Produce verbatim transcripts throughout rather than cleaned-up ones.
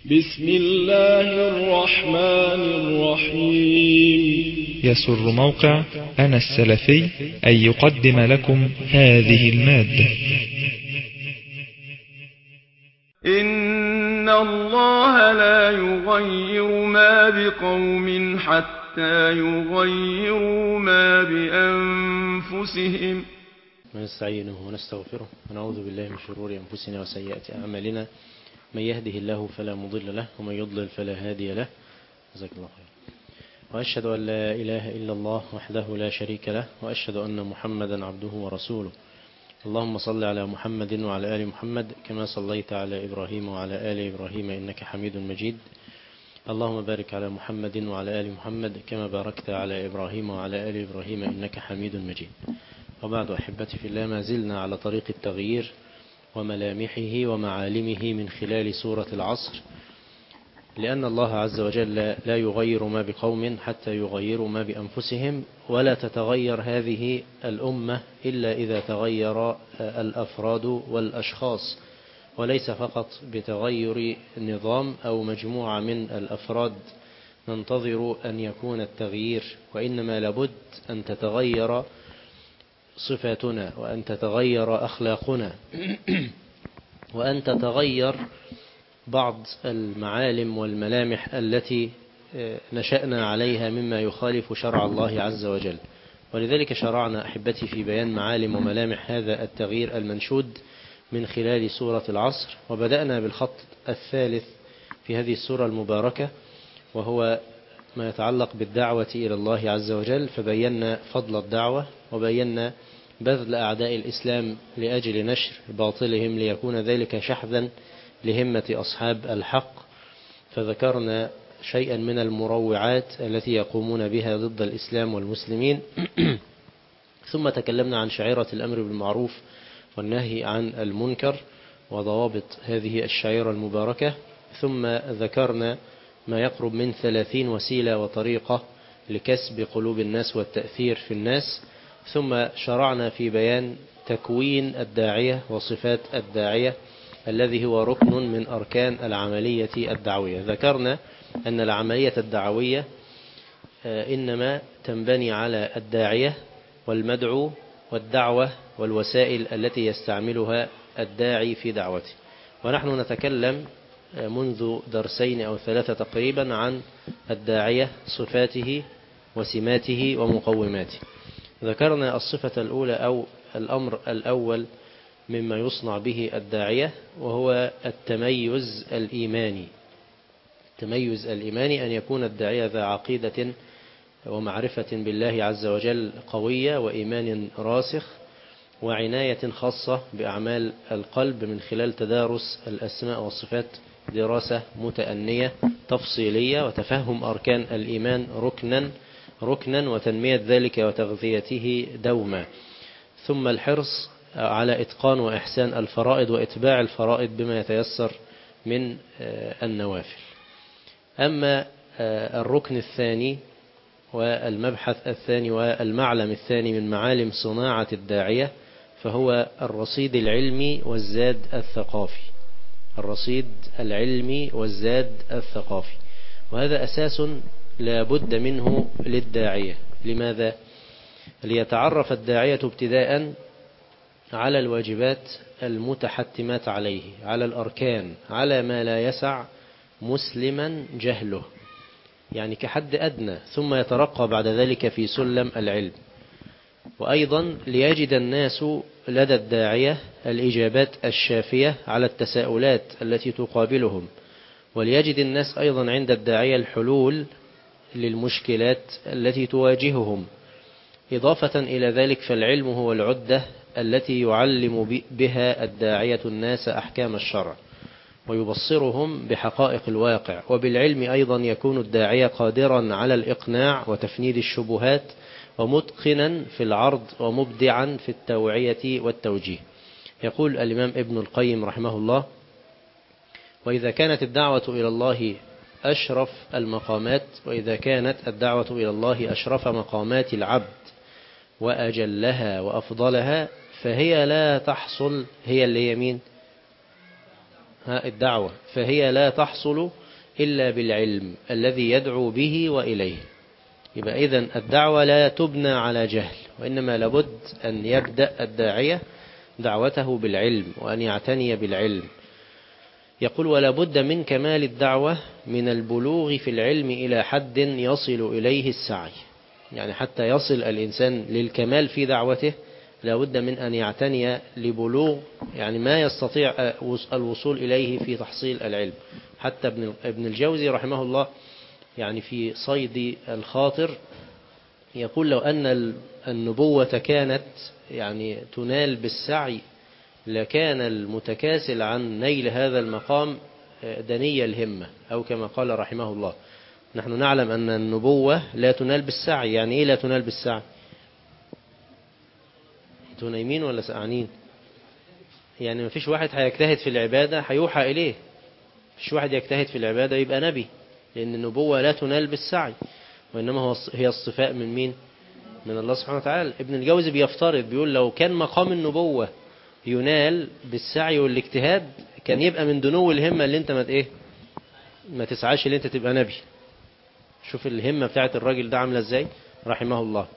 بسم الله الرحمن الرحيم. يسر موقع أنا السلفي أن يقدم لكم هذه المادة. إن الله لا يغير ما بقوم حتى يغيروا ما بأنفسهم. ونستعينه ونستغفره ونعوذ بالله من شرور أنفسنا وسيئات أعمالنا، من يهده الله فلا مضل له ومن يضلل فلا هادي له. جزاك الله خير. وأشهد أن لا إله إلا الله وحده لا شريك له، وأشهد أن محمدا عبده ورسوله. اللهم صل على محمد وعلى آل محمد كما صليت على إبراهيم وعلى آل إبراهيم إنك حميد مجيد. اللهم بارك على محمد وعلى آل محمد كما باركت على إبراهيم وعلى آل إبراهيم إنك حميد مجيد. وبعد أحبتي في الله، ما زلنا على طريق التغيير وملامحه ومعالمه من خلال سورة العصر، لأن الله عز وجل لا يغير ما بقوم حتى يغيروا ما بأنفسهم، ولا تتغير هذه الأمة إلا إذا تغير الأفراد والأشخاص، وليس فقط بتغير نظام أو مجموعة من الأفراد ننتظر أن يكون التغيير، وإنما لابد أن تتغير صفاتنا، وأن تتغير أخلاقنا، وأن تتغير بعض المعالم والملامح التي نشأنا عليها مما يخالف شرع الله عز وجل. ولذلك شرعنا أحبتي في بيان معالم وملامح هذا التغيير المنشود من خلال سورة العصر، وبدأنا بالخط الثالث في هذه السورة المباركة، وهو ما يتعلق بالدعوة إلى الله عز وجل، فبينا فضل الدعوة وبينا بذل أعداء الإسلام لأجل نشر باطلهم ليكون ذلك شحذا لهمة أصحاب الحق، فذكرنا شيئا من المروعات التي يقومون بها ضد الإسلام والمسلمين. ثم تكلمنا عن شعيرة الأمر بالمعروف والنهي عن المنكر وضوابط هذه الشعيرة المباركة. ثم ذكرنا ما يقرب من ثلاثين وسيلة وطريقة لكسب قلوب الناس والتأثير في الناس. ثم شرعنا في بيان تكوين الداعية وصفات الداعية الذي هو ركن من أركان العملية الدعوية. ذكرنا أن العملية الدعوية إنما تنبني على الداعية والمدعو والدعوة والوسائل التي يستعملها الداعي في دعوته. ونحن نتكلم منذ درسين أو ثلاثة تقريبا عن الداعية، صفاته وسماته ومقوماته. ذكرنا الصفة الأولى أو الأمر الأول مما يصنع به الداعية، وهو التميز الإيماني. التميز الإيماني أن يكون الداعية ذا عقيدة ومعرفة بالله عز وجل قوية، وإيمان راسخ، وعناية خاصة بأعمال القلب من خلال تدارس الأسماء والصفات، دراسة متأنية تفصيلية، وتفهم أركان الإيمان ركنا ركنا وتنمية ذلك وتغذيته دوما. ثم الحرص على إتقان وإحسان الفرائض وإتباع الفرائض بما يتيسر من النوافل. أما الركن الثاني والمبحث الثاني والمعلم الثاني من معالم صناعة الداعية، فهو الرصيد العلمي والزاد الثقافي. الرصيد العلمي والزاد الثقافي، وهذا أساس لا بد منه للداعية. لماذا؟ ليتعرف الداعية ابتداء على الواجبات المتحتمات عليه، على الأركان، على ما لا يسع مسلما جهله، يعني كحد أدنى، ثم يترقى بعد ذلك في سلم العلم. وأيضا ليجد الناس لدى الداعية الإجابات الشافية على التساؤلات التي تقابلهم، وليجد الناس أيضا عند الداعية الحلول للمشكلات التي تواجههم. إضافة إلى ذلك فالعلم هو العدة التي يعلم بها الداعية الناس أحكام الشرع ويبصرهم بحقائق الواقع. وبالعلم أيضا يكون الداعية قادرا على الإقناع وتفنيد الشبهات، ومتقنا في العرض، ومبدعا في التوعية والتوجيه. يقول الإمام ابن القيم رحمه الله: وإذا كانت الدعوة إلى الله أشرف المقامات، وإذا كانت الدعوة إلى الله أشرف مقامات العبد وأجلها وأفضلها، فهي لا تحصل، هي اللي يمين الدعوة، فهي لا تحصل إلا بالعلم الذي يدعو به وإليه. يبقى إذن الدعوة لا تبنى على جهل، وإنما لابد أن يبدأ الداعية دعوته بالعلم وأن يعتني بالعلم. يقول ولا بد من كمال الدعوة من البلوغ في العلم إلى حد يصل إليه السعي. يعني حتى يصل الإنسان للكمال في دعوته لا بد من أن يعتني لبلوغ يعني ما يستطيع الوصول إليه في تحصيل العلم. حتى ابن الجوزي رحمه الله يعني في صيد الخاطر يقول لو أن النبوة كانت يعني تنال بالسعي لكان المتكاسل عن نيل هذا المقام دني الهمة، أو كما قال رحمه الله. نحن نعلم أن النبوة لا تنال بالسعي. يعني إيه لا تنال بالسعي؟ انتوا نايمين ولا سقعانين؟ يعني ما فيش واحد هيجتهد في العبادة هيوحى إليه، فيش واحد يجتهد في العبادة يبقى نبي، لأن النبوة لا تنال بالسعي، وإنما هو هي الصفاء من مين؟ من الله سبحانه وتعالى. ابن الجوزي بيفترض بيقول لو كان مقام النبوة ينال بالسعي والاجتهاد كان يبقى من دنو الهمة اللي انت ما ايه ما تسعاش اللي انت تبقى نبي. شوف الهمة بتاعت الراجل ده عاملة ازاي رحمه الله.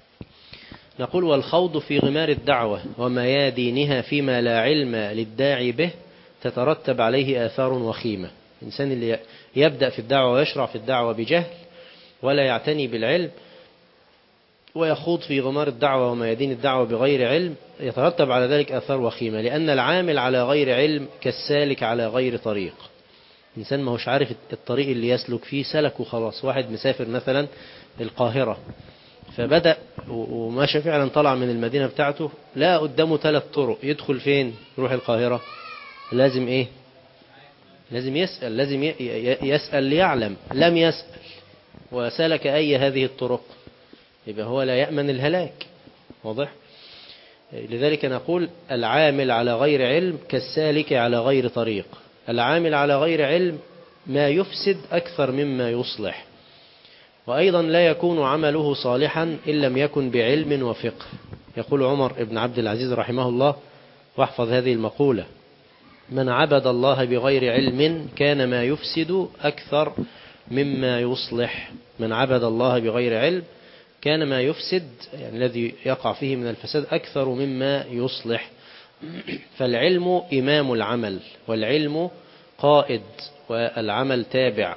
نقول والخوض في غمار الدعوة وميادينها فيما لا علم للداعي به تترتب عليه آثار وخيمة. الإنسان اللي يبدأ في الدعوة ويشرع في الدعوة بجهل ولا يعتني بالعلم ويخوض في غمار الدعوة وميادين الدعوة بغير علم يترتب على ذلك آثار وخيمة، لأن العامل على غير علم كالسالك على غير طريق. إنسان ما هوش عارف الطريق اللي يسلك فيه سلك وخلاص. واحد مسافر مثلا القاهرة فبدأ وماشى فعلا طلع من المدينة بتاعته لا قدامه ثلاث طرق، يدخل فين؟ يروح القاهرة. لازم إيه؟ لازم يسأل، لازم يسأل ليعلم. لم يسأل وسلك أي هذه الطرق يبقى هو لا يأمن الهلاك. واضح؟ لذلك نقول العامل على غير علم كالسالك على غير طريق. العامل على غير علم ما يفسد أكثر مما يصلح، وأيضا لا يكون عمله صالحا إن لم يكن بعلم وفقه. يقول عمر بن عبد العزيز رحمه الله، واحفظ هذه المقولة: من عبد الله بغير علم كان ما يفسد أكثر مما يصلح. من عبد الله بغير علم كان ما يفسد يعني الذي يقع فيه من الفساد أكثر مما يصلح. فالعلم إمام العمل، والعلم قائد، والعمل تابع.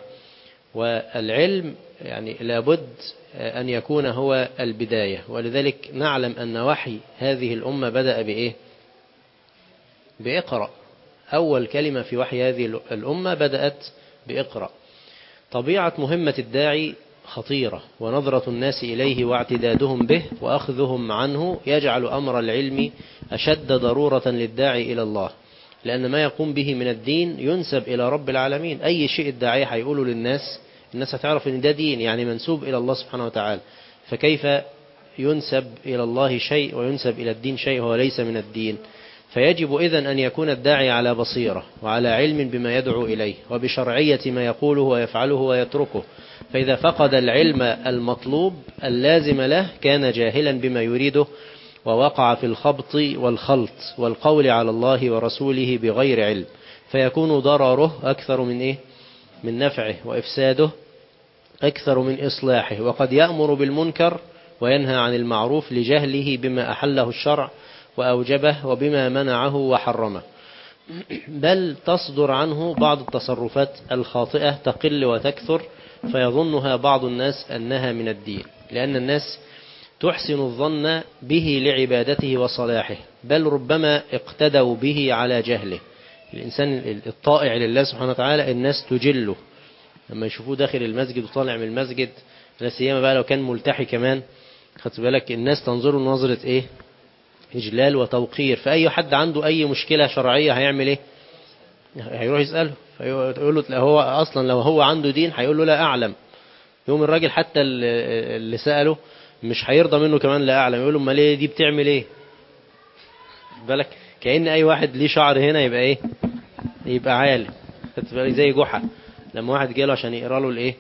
والعلم يعني لابد أن يكون هو البداية. ولذلك نعلم أن وحي هذه الأمة بدأ بإيه؟ بإقرأ. أول كلمة في وحي هذه الأمة بدأت بإقرأ. طبيعة مهمة الداعي خطيرة، ونظرة الناس إليه واعتدادهم به وأخذهم عنه يجعل أمر العلم أشد ضرورة للداعي إلى الله، لأن ما يقوم به من الدين ينسب إلى رب العالمين. أي شيء الداعي هيقوله للناس الناس هتعرف أن ده دين، يعني منسوب إلى الله سبحانه وتعالى. فكيف ينسب إلى الله شيء وينسب إلى الدين شيء هو ليس من الدين؟ فيجب إذن أن يكون الداعي على بصيرة وعلى علم بما يدعو إليه وبشرعية ما يقوله ويفعله ويتركه. فإذا فقد العلم المطلوب اللازم له كان جاهلا بما يريده ووقع في الخبط والخلط والقول على الله ورسوله بغير علم، فيكون ضرره أكثر من إيه؟ من نفعه، وإفساده أكثر من إصلاحه. وقد يأمر بالمنكر وينهى عن المعروف لجهله بما أحله الشرع وأوجبه وبما منعه وحرمه، بل تصدر عنه بعض التصرفات الخاطئة تقل وتكثر فيظنها بعض الناس أنها من الدين، لأن الناس تحسن الظن به لعبادته وصلاحه، بل ربما اقتدوا به على جهله. الإنسان الطائع لله سبحانه وتعالى الناس تجله لما يشوفوه داخل المسجد وطالع من المسجد، لا سيما بقى لو كان ملتحي كمان، خدت بالك الناس تنظره نظرة إيه؟ إجلال وتوقير. فأي حد عنده أي مشكلة شرعية هيعمل إيه؟ هيروح يسأله، فيقول له هو أصلا لو هو عنده دين هيقول له لا أعلم. يوم الراجل حتى اللي سأله مش هيرضى منه كمان لا أعلم، يقول له ما ليه دي بتعمل إيه؟ بالك كأن أي واحد ليه شعر هنا يبقى إيه؟ يبقى عالم. زي جحا لما واحد جاله عشان يقرأ له الإيه؟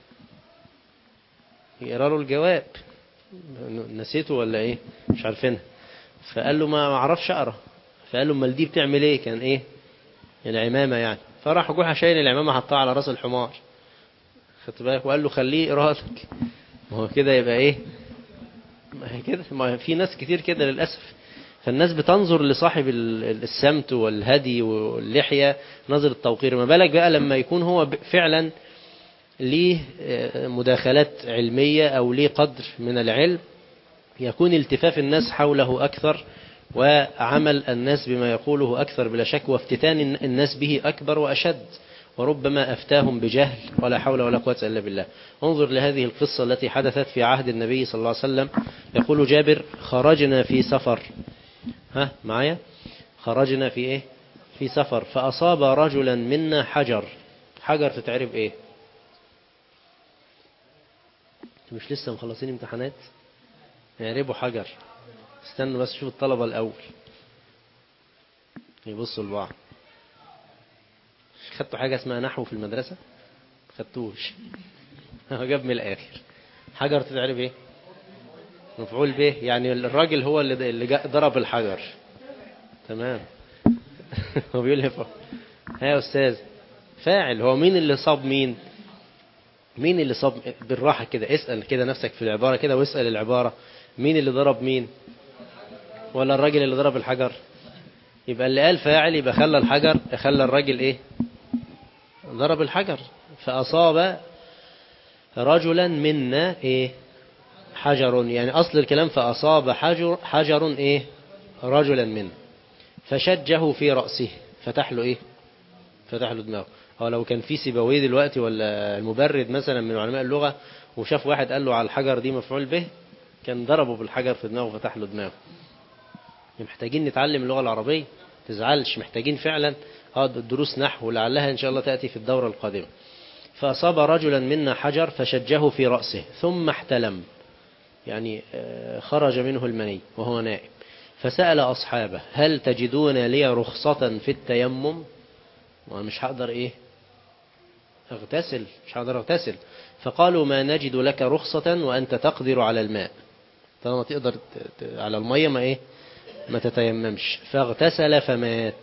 يقرأ له الجواب، نسيته ولا إيه؟ مش عارفينها. فقال له ما اعرفش اقرا. فقال له امال دي بتعمل ايه؟ كان ايه؟ العمامة يعني. فراح جوحة شايل العمامة حطها على راس الحمار، خدت بالك، وقال له خليه إرادك. ما هو كده يبقى إيه؟ ما هي كده، ما في ناس كتير كده للأسف. فالناس بتنظر لصاحب السمت والهدي واللحية نظر التوقير، ما بالك بقى لما يكون هو فعلا ليه مداخلات علمية أو ليه قدر من العلم، يكون التفاف الناس حوله أكثر، وعمل الناس بما يقوله أكثر بلا شك، وافتتان الناس به أكبر وأشد، وربما أفتاهم بجهل ولا حول ولا قوة إلا بالله. انظر لهذه القصة التي حدثت في عهد النبي صلى الله عليه وسلم. يقول جابر: خرجنا في سفر، ها معايا، خرجنا في إيه؟ في سفر، فأصاب رجلا منا حجر. حجر تتعرف إيه؟ مش لسه مخلصين امتحانات؟ يعربوا حجر. استنوا بس شوف الطلبة الأول يبصوا لبعض. خدتوا حاجة اسمها نحو في المدرسة؟ خدتوش؟ جاب من الآخر. حجر تتعرف إيه؟ مفعول به، يعني الراجل هو اللي اللي ضرب الحجر. تمام. هو بيقول لي ها يا أستاذ، فاعل. هو مين اللي صاب مين؟ مين اللي صاب؟ بالراحة كده اسأل كده نفسك في العبارة كده، واسأل العبارة مين اللي ضرب مين؟ ولا الراجل اللي ضرب الحجر؟ يبقى اللي قال فاعل يبقى خلى الحجر، خلى الراجل ايه؟ ضرب الحجر. فأصاب رجلا منا ايه؟ حجر، يعني أصل الكلام فأصاب حجر حجر ايه؟ رجلا منا، فشجه في رأسه، فتح له ايه؟ فتح له دماغه. أو لو كان في سيبويه دلوقتي ولا المبرد مثلا من علماء اللغة وشاف واحد قال له على الحجر دي مفعول به، كان ضربه بالحجر في دماغه وفتح له دماغه. محتاجين نتعلم اللغة العربية، تزعلش، محتاجين فعلا اه دروس نحو، لعلها إن شاء الله تأتي في الدورة القادمة. فأصاب رجلا منا حجر فشجه في رأسه ثم احتلم، يعني خرج منه المني وهو نائم. فسأل أصحابه: هل تجدون لي رخصة في التيمم؟ وأنا مش هقدر إيه اغتسل، مش هقدر اغتسل. فقالوا: ما نجد لك رخصة وأنت تقدر على الماء، طالما تقدر على المية ما إيه ما تتيممش. فاغتسل فمات.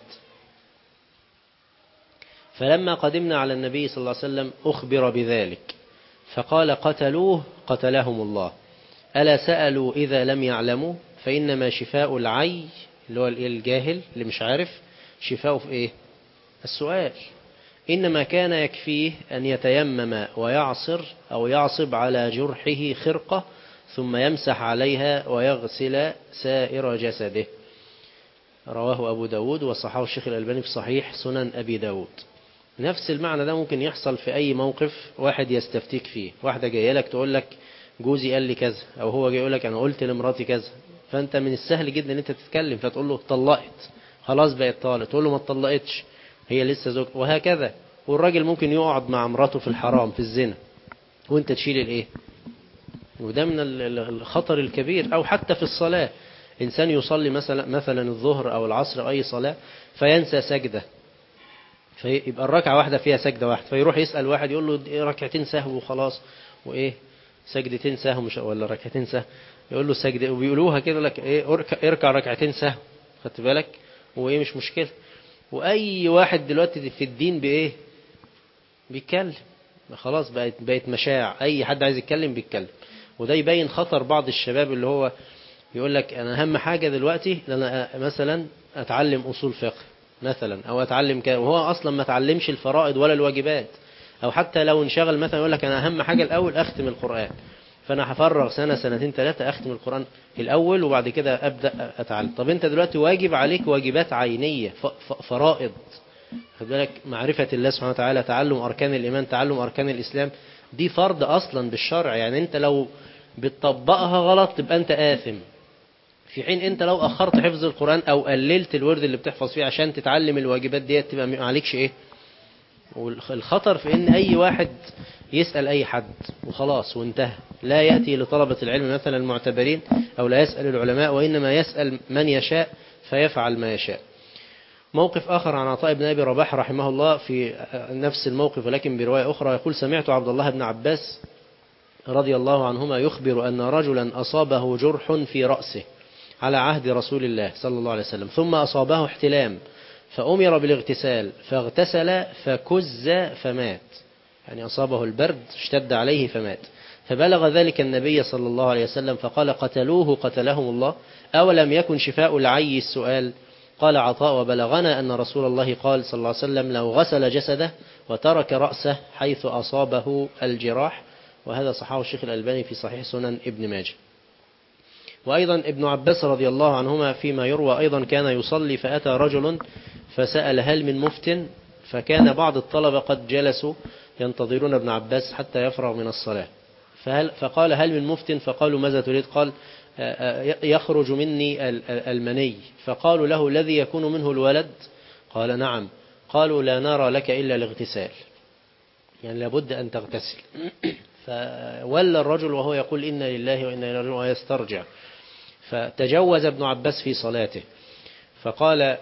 فلما قدمنا على النبي صلى الله عليه وسلم أخبر بذلك، فقال: قتلوه قتلهم الله. ألا سألوا إذا لم يعلموا؟ فإنما شفاء العي اللي هو الجاهل اللي مش عارف، شفاءه في إيه؟ السؤال. إنما كان يكفيه أن يتيمم ويعصر أو يعصب على جرحه خرقة ثم يمسح عليها ويغسل سائر جسده. رواه أبو داود وصححه الشيخ الألباني في صحيح سنن أبي داود. نفس المعنى ده ممكن يحصل في أي موقف واحد يستفتيك فيه. واحدة جاية لك تقول لك جوزي قال لي كذا، أو هو جاي يقول لك أنا قلت لمراتي كذا، فأنت من السهل جدا أن أنت تتكلم، فتقول له اتطلقت، خلاص بقت طالق، تقول له ما اتطلقتش، هي لسه زوج، وهكذا. والراجل ممكن يقعد مع مراته في الحرام في الزنا وانت تشيل الايه، وده من الخطر الكبير. او حتى في الصلاة، انسان يصلي مثلا مثلا الظهر او العصر او اي صلاة فينسى سجدة، فيبقى الركعة واحدة فيها سجدة واحدة، فيروح يسأل واحد يقول له إيه ركعتين سهو وخلاص، وايه سجدتين سهو مش ولا ركعتين سهو، يقول له سجدة، وبيقولوها كده لك ايه اركع ركعتين سهو، خدت بالك، وايه مش مشكلة. واي واحد دلوقتي في الدين بايه بيتكلم، خلاص بقت بقت مشاع، اي حد عايز يتكلم بيتكلم. وده يبين خطر بعض الشباب اللي هو يقول لك انا اهم حاجة دلوقتي انا مثلا اتعلم اصول فقه مثلا، او اتعلم كده، وهو اصلا ما اتعلمش الفرائض ولا الواجبات. او حتى لو انشغل مثلا يقول لك انا اهم حاجة الاول اختم القرآن، فانا هفرغ سنة سنتين ثلاثة اختم القرآن الاول وبعد كده ابدا اتعلم. طب انت دلوقتي واجب عليك واجبات عينية فرائض، خد بالك، معرفة الله سبحانه وتعالى، تعلم أركان الإيمان، تعلم أركان الإسلام، دي فرض أصلا بالشرع. يعني أنت لو بتطبقها غلط تبقى أنت آثم، في حين أنت لو أخرت حفظ القرآن أو قللت الورد اللي بتحفظ فيه عشان تتعلم الواجبات دي تبقى ما عليكش إيه. والخطر في أن أي واحد يسأل أي حد وخلاص وانتهى، لا يأتي لطلبة العلم مثلا المعتبرين أو لا يسأل العلماء، وإنما يسأل من يشاء فيفعل ما يشاء. موقف آخر عن عطاء بن أبي رباح رحمه الله في نفس الموقف ولكن برواية أخرى، يقول: سمعت عبد الله بن عباس رضي الله عنهما يخبر أن رجلا أصابه جرح في رأسه على عهد رسول الله صلى الله عليه وسلم، ثم أصابه احتلام، فأمر بالاغتسال فاغتسل فكز فمات، يعني أصابه البرد اشتد عليه فمات. فبلغ ذلك النبي صلى الله عليه وسلم فقال قتلوه قتلهم الله، أولم يكن شفاء العي السؤال؟ قال عطاء وبلغنا أن رسول الله قال صلى الله عليه وسلم لو غسل جسده وترك رأسه حيث أصابه الجراح. وهذا صححه الشيخ الألباني في صحيح سنن ابن ماجه. وأيضا ابن عباس رضي الله عنهما فيما يروى أيضا كان يصلي فأتى رجل فسأل هل من مفتن، فكان بعض الطلبة قد جلسوا ينتظرون ابن عباس حتى يفرغ من الصلاة، فهل فقال هل من مفتن؟ فقالوا ماذا تريد؟ قال يخرج مني المني. فقالوا له الذي يكون منه الولد؟ قال نعم. قالوا لا نرى لك إلا الاغتسال، يعني لابد أن تغتسل. فولى الرجل وهو يقول إنا لله وإنا إليه راجعون ويسترجع. فتجوز ابن عباس في صلاته فقال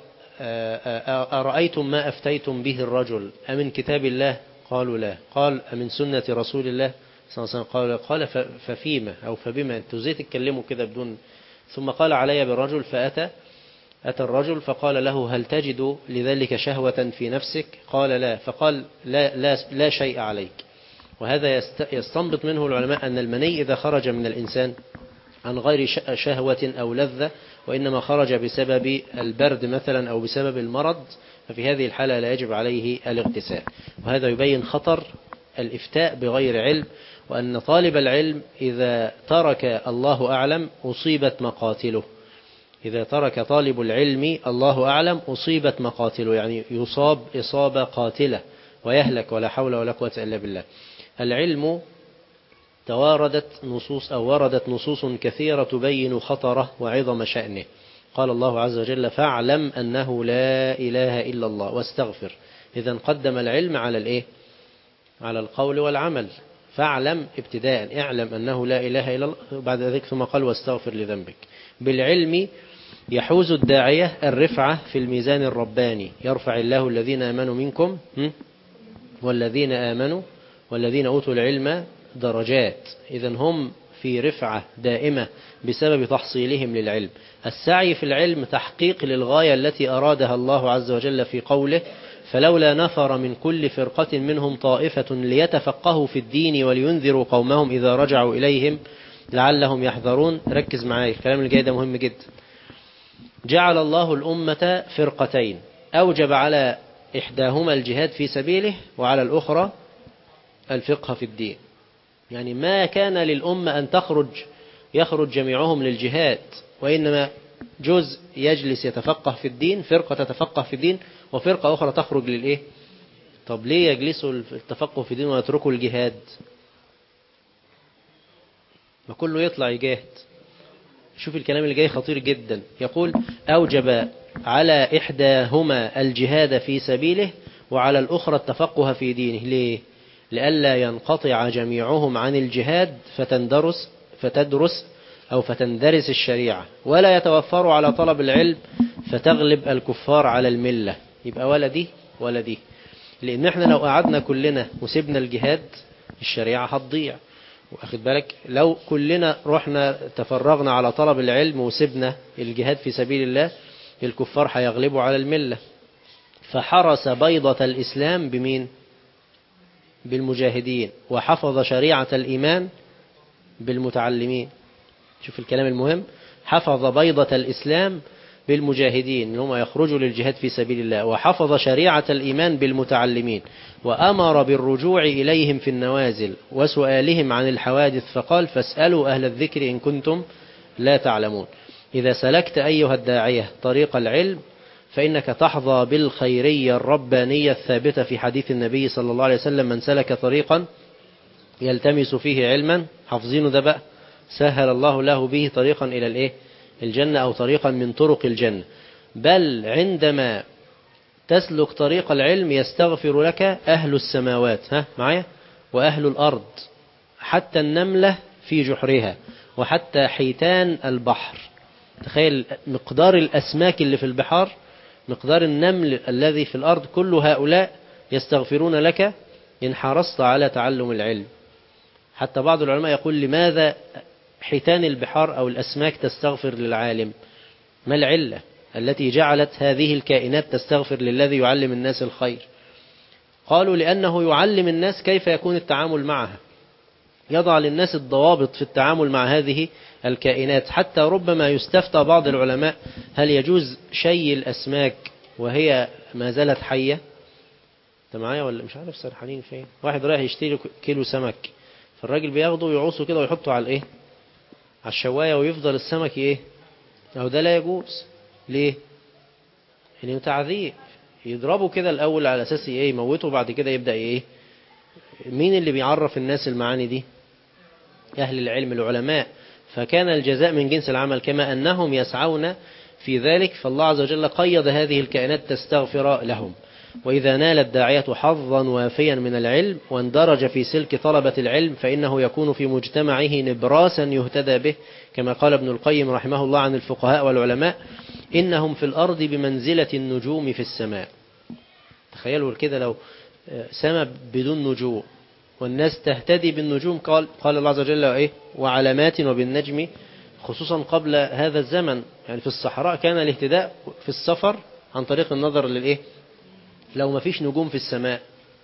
أرأيتم ما أفتيتم به الرجل أمن كتاب الله؟ قالوا لا. قال أمن سنة رسول الله صلى الله عليه وسلم؟ قال قال ففيما أو فبما أنتوا زي تتكلموا كده بدون. ثم قال علي بالرجل فأتى أتى الرجل فقال له هل تجد لذلك شهوة في نفسك؟ قال لا. فقال لا, لا, لا شيء عليك. وهذا يستنبط منه العلماء أن المني إذا خرج من الإنسان عن غير شهوة أو لذة وإنما خرج بسبب البرد مثلا أو بسبب المرض، ففي هذه الحالة لا يجب عليه الاغتسال. وهذا يبين خطر الإفتاء بغير علم، وأن طالب العلم إذا ترك الله أعلم أصيبت مقاتله. إذا ترك طالب العلم الله أعلم أصيبت مقاتله، يعني يصاب إصابة قاتلة ويهلك ولا حول ولا قوة إلا بالله. العلم تواردت نصوص أو وردت نصوص كثيرة تبين خطره وعظم شأنه. قال الله عز وجل فاعلم أنه لا إله إلا الله واستغفر. إذا قدم العلم على الإيه؟ على القول والعمل. فاعلم ابتداء، اعلم أنه لا إله إلا الله، بعد ذلك ثم قال واستغفر لذنبك. بالعلم يحوز الداعية الرفعة في الميزان الرباني، يرفع الله الذين آمنوا منكم والذين آمنوا والذين أوتوا العلم درجات. إذن هم في رفعة دائمة بسبب تحصيلهم للعلم. السعي في العلم تحقيق للغاية التي أرادها الله عز وجل في قوله فلولا نفر من كل فرقة منهم طائفة ليتفقهوا في الدين ولينذروا قومهم إذا رجعوا إليهم لعلهم يحذرون. ركز معايا، الكلام اللي جاي ده مهم جدا. جعل الله الأمة فرقتين، أوجب على إحداهما الجهاد في سبيله وعلى الأخرى الفقه في الدين. يعني ما كان للأمة أن تخرج يخرج جميعهم للجهاد، وإنما جزء يجلس يتفقه في الدين، فرقة تتفقه في الدين، وفرقة أخرى تخرج للإيه؟ طب ليه يجلسوا التفقه في الدين ويتركوا الجهاد؟ ما كله يطلع يجاهد. شوف الكلام اللي جاي خطير جدا. يقول أوجب على إحداهما الجهاد في سبيله وعلى الأخرى التفقه في دينه. ليه؟ لئلا ينقطع جميعهم عن الجهاد فتندرس فتدرس أو فتندرس الشريعة، ولا يتوفر على طلب العلم فتغلب الكفار على الملة. يبقى ولا دي ولا دي، لأن احنا لو قعدنا كلنا وسبنا الجهاد الشريعة هتضيع. واخد بالك؟ لو كلنا رحنا تفرغنا على طلب العلم وسبنا الجهاد في سبيل الله الكفار هيغلبوا على الملة. فحرس بيضة الإسلام بمين؟ بالمجاهدين، وحفظ شريعة الإيمان بالمتعلمين. شوف الكلام المهم، حفظ بيضة الإسلام بالمجاهدين اللي هم يخرجوا للجهاد في سبيل الله، وحفظ شريعة الإيمان بالمتعلمين، وأمر بالرجوع إليهم في النوازل وسؤالهم عن الحوادث، فقال فاسألوا أهل الذكر إن كنتم لا تعلمون. إذا سلكت أيها الداعية طريق العلم فإنك تحظى بالخيرية الربانية الثابتة في حديث النبي صلى الله عليه وسلم من سلك طريقا يلتمس فيه علما، حافظينه ده بقى، سهل الله له به طريقا إلى الإيه؟ الجنة، أو طريقا من طرق الجنة. بل عندما تسلك طريق العلم يستغفر لك أهل السماوات، ها معايا، وأهل الأرض، حتى النملة في جحرها، وحتى حيتان البحر. تخيل مقدار الأسماك اللي في البحار، مقدار النمل الذي في الأرض، كل هؤلاء يستغفرون لك إن حرصت على تعلم العلم. حتى بعض العلماء يقول لماذا حيتان البحار أو الأسماك تستغفر للعالم؟ ما العلة؟ التي جعلت هذه الكائنات تستغفر للذي يعلم الناس الخير؟ قالوا لأنه يعلم الناس كيف يكون التعامل معها، يضع للناس الضوابط في التعامل مع هذه الكائنات. حتى ربما يستفتى بعض العلماء هل يجوز شيء الأسماك وهي ما زالت حية؟ انت معايا ولا مش عارف سرحانين فين؟ واحد رايح يشتري كيلو سمك، فالراجل بياخده ويعوصه كده ويحطه على الايه، على الشواية، ويفضل السمك ايه، أو ده لا يجوز. ليه؟ يعني تعذيب، يضربه كده الأول على أساس ايه، يموته، وبعد كده يبدأ ايه. مين اللي بيعرف الناس المعاني دي؟ أهل العلم العلماء. فكان الجزاء من جنس العمل، كما أنهم يسعون في ذلك، فالله عز وجل قيد هذه الكائنات تستغفر لهم. وإذا نال الداعية حظا وافيا من العلم واندرج في سلك طلبة العلم، فإنه يكون في مجتمعه نبراسا يهتدى به، كما قال ابن القيم رحمه الله عن الفقهاء والعلماء: إنهم في الأرض بمنزلة النجوم في السماء. تخيلوا كده لو سماء بدون نجوم والناس تهتدي بالنجوم. قال قال الله عز وجل إيه؟ وعلامات وبالنجم، خصوصا قبل هذا الزمن. يعني في الصحراء كان الاهتداء في السفر عن طريق النظر للإيه؟ لو ما فيش نجوم في السماء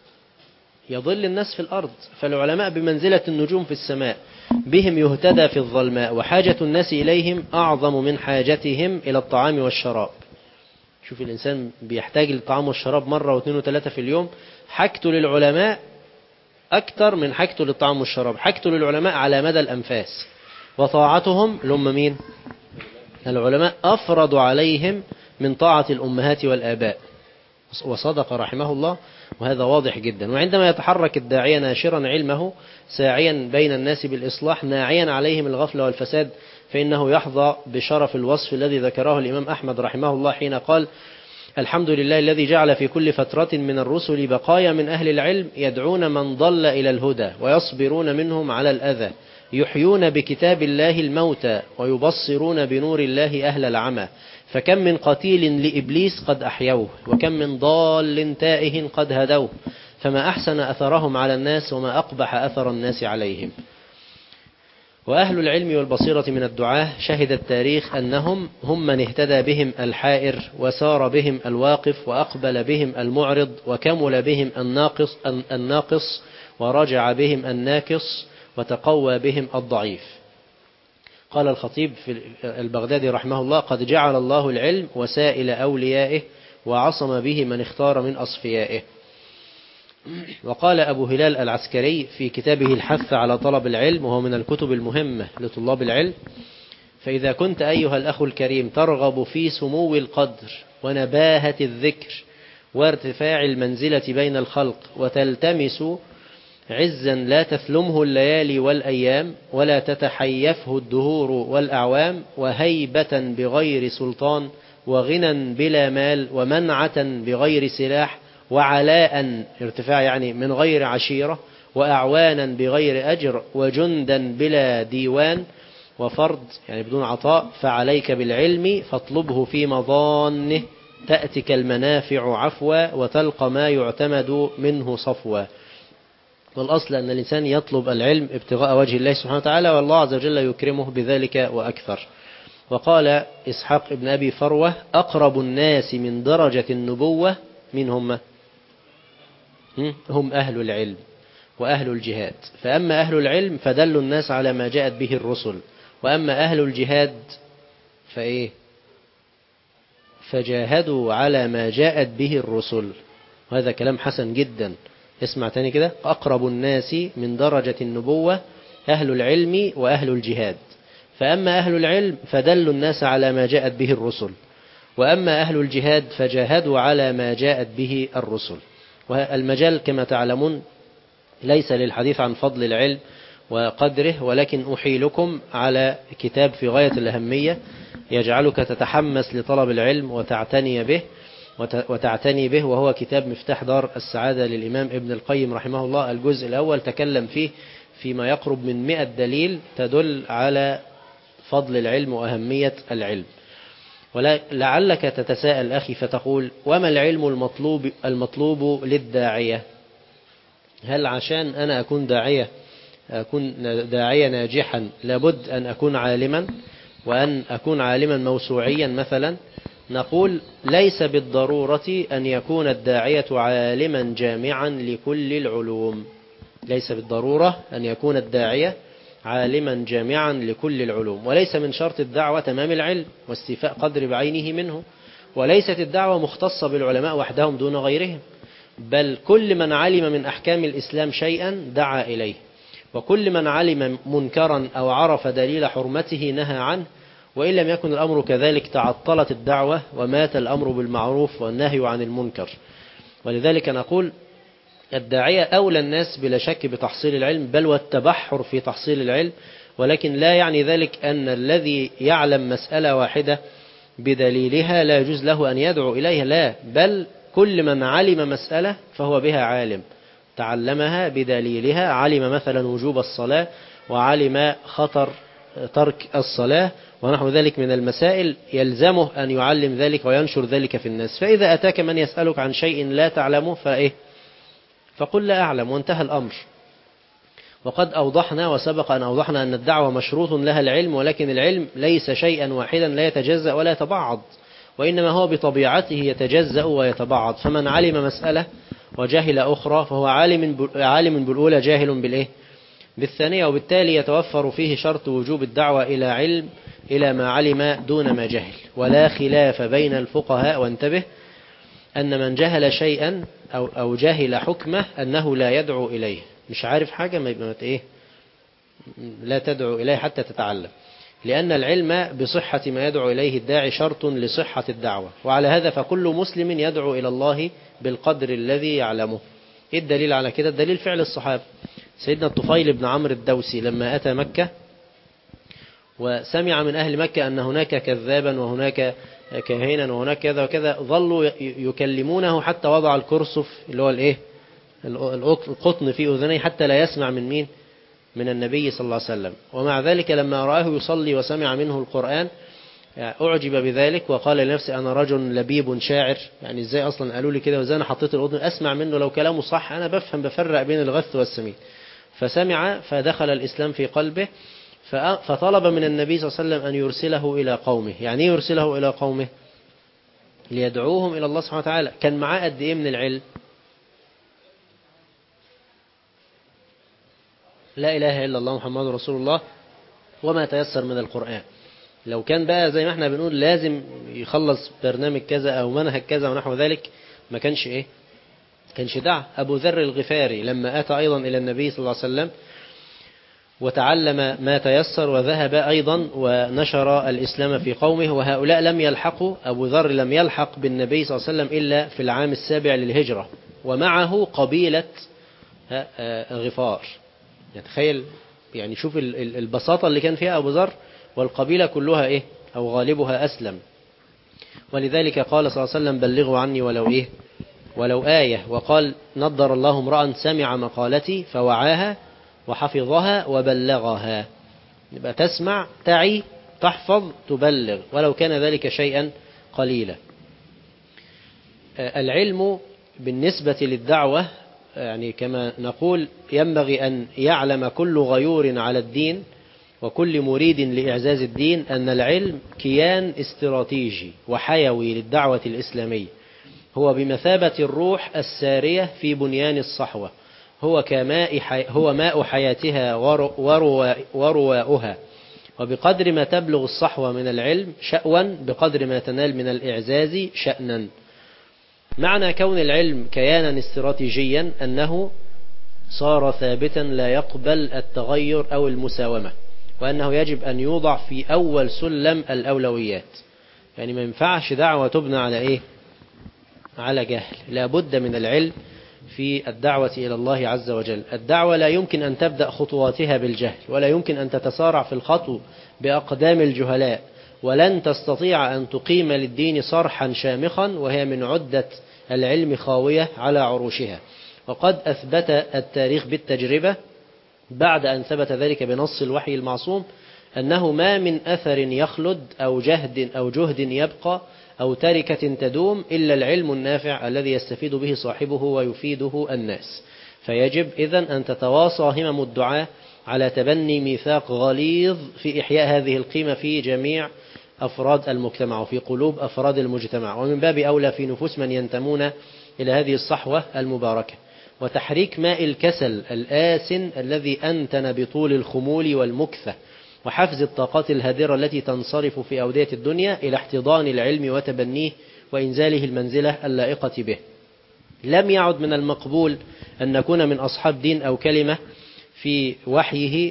يضل الناس في الأرض. فالعلماء بمنزلة النجوم في السماء، بهم يهتدى في الظلماء، وحاجة الناس إليهم أعظم من حاجتهم إلى الطعام والشراب. شوف الإنسان بيحتاج للطعام والشراب مرة واثنين وثلاثة في اليوم، حاجته للعلماء أكثر من حاجته للطعام والشراب. حاجته للعلماء على مدى الأنفاس، وطاعتهم لهم مين؟ العلماء أفرض عليهم من طاعة الأمهات والآباء. وصدق رحمه الله، وهذا واضح جدا. وعندما يتحرك الداعية ناشرا علمه ساعيا بين الناس بالإصلاح ناعيا عليهم الغفلة والفساد، فإنه يحظى بشرف الوصف الذي ذكره الإمام أحمد رحمه الله حين قال: الحمد لله الذي جعل في كل فترة من الرسل بقايا من أهل العلم يدعون من ضل إلى الهدى ويصبرون منهم على الأذى، يحيون بكتاب الله الموتى ويبصرون بنور الله أهل العمى، فكم من قتيل لإبليس قد أحيوه، وكم من ضال تائه قد هدوه، فما أحسن أثرهم على الناس وما أقبح أثر الناس عليهم. وأهل العلم والبصيرة من الدعاة شهد التاريخ أنهم هم من اهتدى بهم الحائر، وسار بهم الواقف، وأقبل بهم المعرض، وكمل بهم الناقص, الناقص ورجع بهم الناكص، وتقوى بهم الضعيف. قال الخطيب في البغدادي رحمه الله: قد جعل الله العلم وسائل أوليائه، وعصم به من اختار من أصفيائه. وقال أبو هلال العسكري في كتابه الحث على طلب العلم، وهو من الكتب المهمة لطلاب العلم: فإذا كنت أيها الأخ الكريم ترغب في سمو القدر ونباهة الذكر وارتفاع المنزلة بين الخلق، وتلتمس عزا لا تثلمه الليالي والأيام ولا تتحيفه الدهور والأعوام، وهيبة بغير سلطان، وغنى بلا مال، ومنعة بغير سلاح، وعلاء ارتفاع يعني من غير عشيرة، وأعوانا بغير أجر، وجندا بلا ديوان، وفرض يعني بدون عطاء، فعليك بالعلم فاطلبه في مظانه، تأتك المنافع عفوا، وتلقى ما يعتمد منه صفوا. والأصل أن الإنسان يطلب العلم ابتغاء وجه الله سبحانه وتعالى، والله عز وجل يكرمه بذلك وأكثر. وقال إسحاق ابن أبي فروة: أقرب الناس من درجة النبوة من هم؟ هم أهل العلم وأهل الجهاد. فأما أهل العلم فدلوا الناس على ما جاءت به الرسل، وأما أهل الجهاد فإيه؟ فجاهدوا على ما جاءت به الرسل. وهذا كلام حسن جدا. اسمع تاني كده: أقرب الناس من درجة النبوة أهل العلم وأهل الجهاد. فأما أهل العلم فدلوا الناس على ما جاءت به الرسل، وأما أهل الجهاد فجاهدوا على ما جاءت به الرسل. والمجال كما تعلمون ليس للحديث عن فضل العلم وقدره، ولكن أحيلكم على كتاب في غاية الأهمية يجعلك تتحمس لطلب العلم وتعتني به وتعتني به وهو كتاب مفتاح دار السعادة للإمام ابن القيم رحمه الله. الجزء الأول تكلم فيه فيما يقرب من مئة دليل تدل على فضل العلم وأهمية العلم. ولعلك تتساءل أخي فتقول: وما العلم المطلوب المطلوب للداعية؟ هل عشان أنا أكون داعية أكون داعية ناجحا لابد أن أكون عالما، وأن أكون عالما موسوعيا مثلا، نقول ليس بالضرورة أن يكون الداعية عالما جامعا لكل العلوم. ليس بالضرورة أن يكون الداعية عالما جامعا لكل العلوم، وليس من شرط الدعوة تمام العلم واستيفاء قدر بعينه منه، وليست الدعوة مختصة بالعلماء وحدهم دون غيرهم، بل كل من علم من أحكام الإسلام شيئا دعا إليه، وكل من علم منكرا أو عرف دليل حرمته نهى عنه، وإن لم يكن الأمر كذلك تعطلت الدعوة ومات الأمر بالمعروف والنهي عن المنكر. ولذلك نقول الداعية أولى الناس بلا شك بتحصيل العلم، بل والتبحر في تحصيل العلم، ولكن لا يعني ذلك أن الذي يعلم مسألة واحدة بدليلها لا يجوز له أن يدعو إليها، لا، بل كل من علم مسألة فهو بها عالم، تعلمها بدليلها، علم مثلا وجوب الصلاة وعلم خطر ترك الصلاة ونحو ذلك من المسائل، يلزمه أن يعلم ذلك وينشر ذلك في الناس. فإذا أتاك من يسألك عن شيء لا تعلمه فإيه؟ فقل لا أعلم وانتهى الأمر. وقد أوضحنا وسبق أن أوضحنا أن الدعوة مشروط لها العلم، ولكن العلم ليس شيئا واحدا لا يتجزأ ولا يتبعض، وإنما هو بطبيعته يتجزأ ويتبعض. فمن علم مسألة وجهل أخرى فهو عالم عالم بالأولى جاهل بالإيه؟ بالثانية، وبالتالي يتوفر فيه شرط وجوب الدعوة إلى علم إلى ما علم دون ما جهل. ولا خلاف بين الفقهاء، وانتبه، أن من جهل شيئا أو أو جهل حكمه أنه لا يدعو إليه. مش عارف حاجة ما يبقى إيه؟ لا تدعو إليه حتى تتعلم، لأن العلم بصحة ما يدعو إليه الداعي شرط لصحة الدعوة. وعلى هذا فكل مسلم يدعو إلى الله بالقدر الذي يعلمه. إيه الدليل على كده؟ الدليل فعل الصحابة. سيدنا الطفيل بن عمرو الدوسي لما أتى مكة وسمع من أهل مكة أن هناك كذابا وهناك كاهنا وهناك كذا وكذا، ظلوا يكلمونه حتى وضع الكرسف اللي هو الإيه؟ القطن في أذنيه حتى لا يسمع من مين؟ من النبي صلى الله عليه وسلم. ومع ذلك لما رآه يصلي وسمع منه القرآن أعجب بذلك وقال لنفسي أنا رجل لبيب شاعر، يعني إزاي أصلا قالوا لي كده وإزاي أنا حطيت الأذن أسمع منه، لو كلامه صح أنا بفهم بفرق بين الغث والسمين. فسمع فدخل الإسلام في قلبه، فطلب من النبي صلى الله عليه وسلم أن يرسله إلى قومه. يعني يرسله إلى قومه ليدعوهم إلى الله سبحانه وتعالى. كان معاه قد إيه من العلم؟ لا إله إلا الله محمد رسول الله وما تيسر من القرآن. لو كان بقى زي ما احنا بنقول لازم يخلص برنامج كذا أو منهج كذا ونحو ذلك، ما كانش إيه؟ كانش دعا. أبو ذر الغفاري لما أتى أيضا إلى النبي صلى الله عليه وسلم وتعلم ما تيسر وذهب أيضا ونشر الإسلام في قومه، وهؤلاء لم يلحقوا، أبو ذر لم يلحق بالنبي صلى الله عليه وسلم إلا في العام السابع للهجرة، ومعه قبيلة غفار. تخيل يعني، شوف البساطة اللي كان فيها أبو ذر، والقبيلة كلها إيه؟ أو غالبها أسلم. ولذلك قال صلى الله عليه وسلم بلغوا عني ولو إيه؟ ولو آية. وقال نضر الله امرأ سمع مقالتي فوعاها وحفظها وبلغها. يبقى تسمع، تعي، تحفظ، تبلغ، ولو كان ذلك شيئا قليلا. العلم بالنسبة للدعوة يعني كما نقول ينبغي أن يعلم كل غيور على الدين وكل مريد لإعزاز الدين أن العلم كيان استراتيجي وحيوي للدعوة الإسلامية، هو بمثابة الروح السارية في بنيان الصحوة، هو كماء حي... هو ماء حياتها ورو... ورواؤها. وبقدر ما تبلغ الصحوة من العلم شأوا بقدر ما تنال من الإعزاز شأنا. معنى كون العلم كيانا استراتيجيا أنه صار ثابتا لا يقبل التغير أو المساومة، وأنه يجب أن يوضع في أول سلم الأولويات. يعني ما ينفعش دعوة تبنى على إيه؟ على جهل. لا بد من العلم في الدعوة إلى الله عز وجل. الدعوة لا يمكن أن تبدأ خطواتها بالجهل، ولا يمكن أن تتسارع في الخطو بأقدام الجهلاء، ولن تستطيع أن تقيم للدين صرحا شامخا وهي من عدة العلم خاوية على عروشها. وقد أثبت التاريخ بالتجربة بعد أن ثبت ذلك بنص الوحي المعصوم أنه ما من أثر يخلد أو جهد أو جهد يبقى أو تركة تدوم إلا العلم النافع الذي يستفيد به صاحبه ويفيده الناس. فيجب إذن أن تتواصى همم الدعاء على تبني ميثاق غليظ في إحياء هذه القيمة في جميع أفراد المجتمع وفي قلوب أفراد المجتمع، ومن باب أولى في نفوس من ينتمون إلى هذه الصحوة المباركة. وتحريك ماء الكسل الآسن الذي أنتن بطول الخمول والمكثة، وحفز الطاقات الهادرة التي تنصرف في أودية الدنيا إلى احتضان العلم وتبنيه وإنزاله المنزلة اللائقة به. لم يعد من المقبول أن نكون من أصحاب دين أو كلمة في وحيه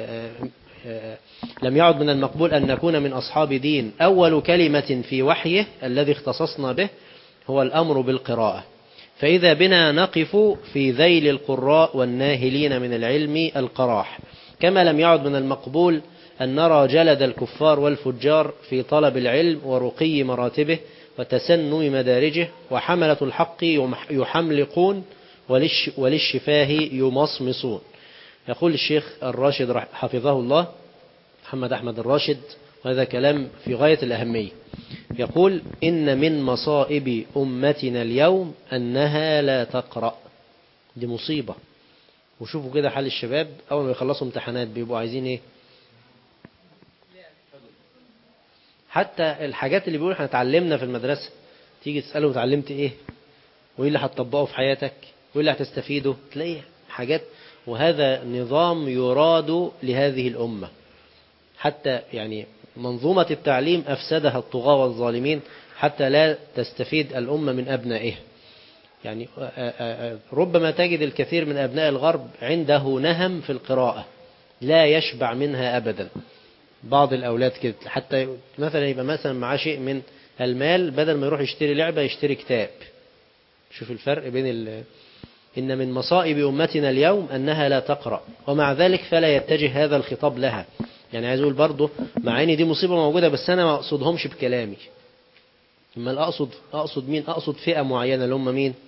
لم يعد من المقبول أن نكون من أصحاب دين أول كلمة في وحيه الذي اختصصنا به هو الأمر بالقراءة، فإذا بنا نقف في ذيل القراء والناهلين من العلم القراح. كما لم يعد من المقبول أن نرى جلد الكفار والفجار في طلب العلم ورقي مراتبه وتسنم مدارجه، وحملة الحق يحملقون وللشفاه يمصمصون. يقول الشيخ الراشد حفظه الله محمد أحمد الراشد، وهذا كلام في غاية الأهمية، يقول: إن من مصائب أمتنا اليوم أنها لا تقرأ. دي مصيبة. وشوفوا كده حال الشباب أول ما يخلصوا امتحانات بيبقوا عايزين إيه؟ حتى الحاجات اللي بيقولوا احنا اتعلمنا في المدرسة، تيجي تسأله اتعلمت إيه؟ وإيه اللي هتطبقه في حياتك؟ وإيه اللي هتستفيده؟ تلاقي حاجات. وهذا نظام يراد لهذه الأمة، حتى يعني منظومة التعليم أفسدها الطغاة والظالمين حتى لا تستفيد الأمة من أبنائها. يعني ربما تجد الكثير من أبناء الغرب عنده نهم في القراءة لا يشبع منها أبدا. بعض الأولاد كده حتى مثلا يبقى مثلا معاه شيء من المال، بدل ما يروح يشتري لعبة يشتري كتاب. شوف الفرق بين ال... إن من مصائب أمتنا اليوم أنها لا تقرأ، ومع ذلك فلا يتجه هذا الخطاب لها. يعني عايز أقول برضه مع إن دي مصيبة موجودة، بس أنا ما أقصدهمش بكلامي. أما أقصد أقصد مين؟ أقصد فئة معينة اللي هم مين؟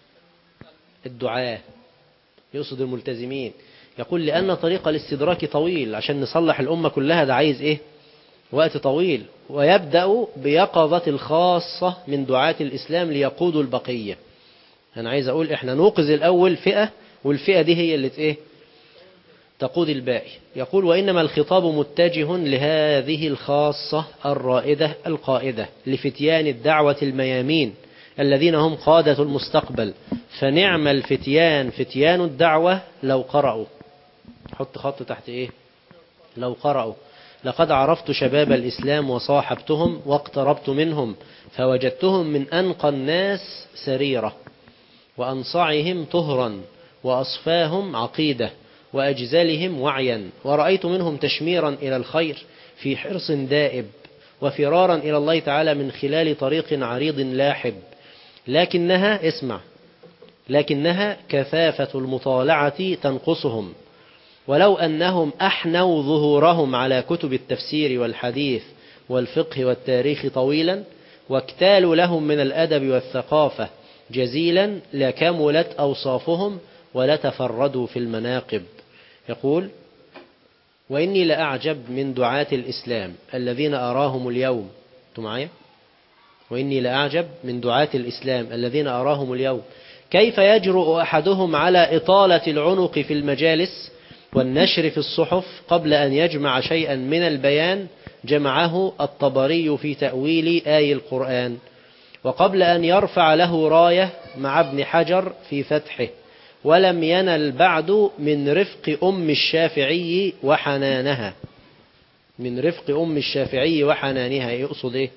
الدعاة. يقصد الملتزمين. يقول لأن طريق الاستدراك طويل، عشان نصلح الأمة كلها ده عايز إيه؟ وقت طويل. ويبدأ بيقظة الخاصة من دعاة الإسلام ليقودوا البقية. أنا عايز أقول إحنا نوقظ الأول فئة، والفئة دي هي اللي إيه؟ تقود الباقي. يقول: وإنما الخطاب متجه لهذه الخاصة الرائدة القائدة لفتيان الدعوة الميامين الذين هم قادة المستقبل، فنعم الفتيان فتيان الدعوة لو قرأوا. حط خط تحت إيه؟ لو قرأوا. لقد عرفت شباب الإسلام وصاحبتهم واقتربت منهم، فوجدتهم من أنقى الناس سريرة، وأنصعهم طهرا، وأصفاهم عقيدة، وأجزلهم وعيا، ورأيت منهم تشميرا إلى الخير في حرص دائب، وفرارا إلى الله تعالى من خلال طريق عريض لاحب. لكنها اسمع لكنها كثافة المطالعة تنقصهم، ولو أنهم أحنوا ظهورهم على كتب التفسير والحديث والفقه والتاريخ طويلا، واكتالوا لهم من الأدب والثقافة جزيلا، لكملت أوصافهم ولتفردوا في المناقب. يقول: وإني لأعجب من دعاة الإسلام الذين أراهم اليوم. أنتم معايا؟ وإني لأعجب من دعاة الإسلام الذين أراهم اليوم كيف يجرؤ أحدهم على إطالة العنق في المجالس والنشر في الصحف قبل أن يجمع شيئا من البيان جمعه الطبري في تأويل آي القرآن، وقبل أن يرفع له راية مع ابن حجر في فتحه، ولم ينل بعد من رفق أم الشافعي وحنانها. من رفق أم الشافعي وحنانها يقصد إيه؟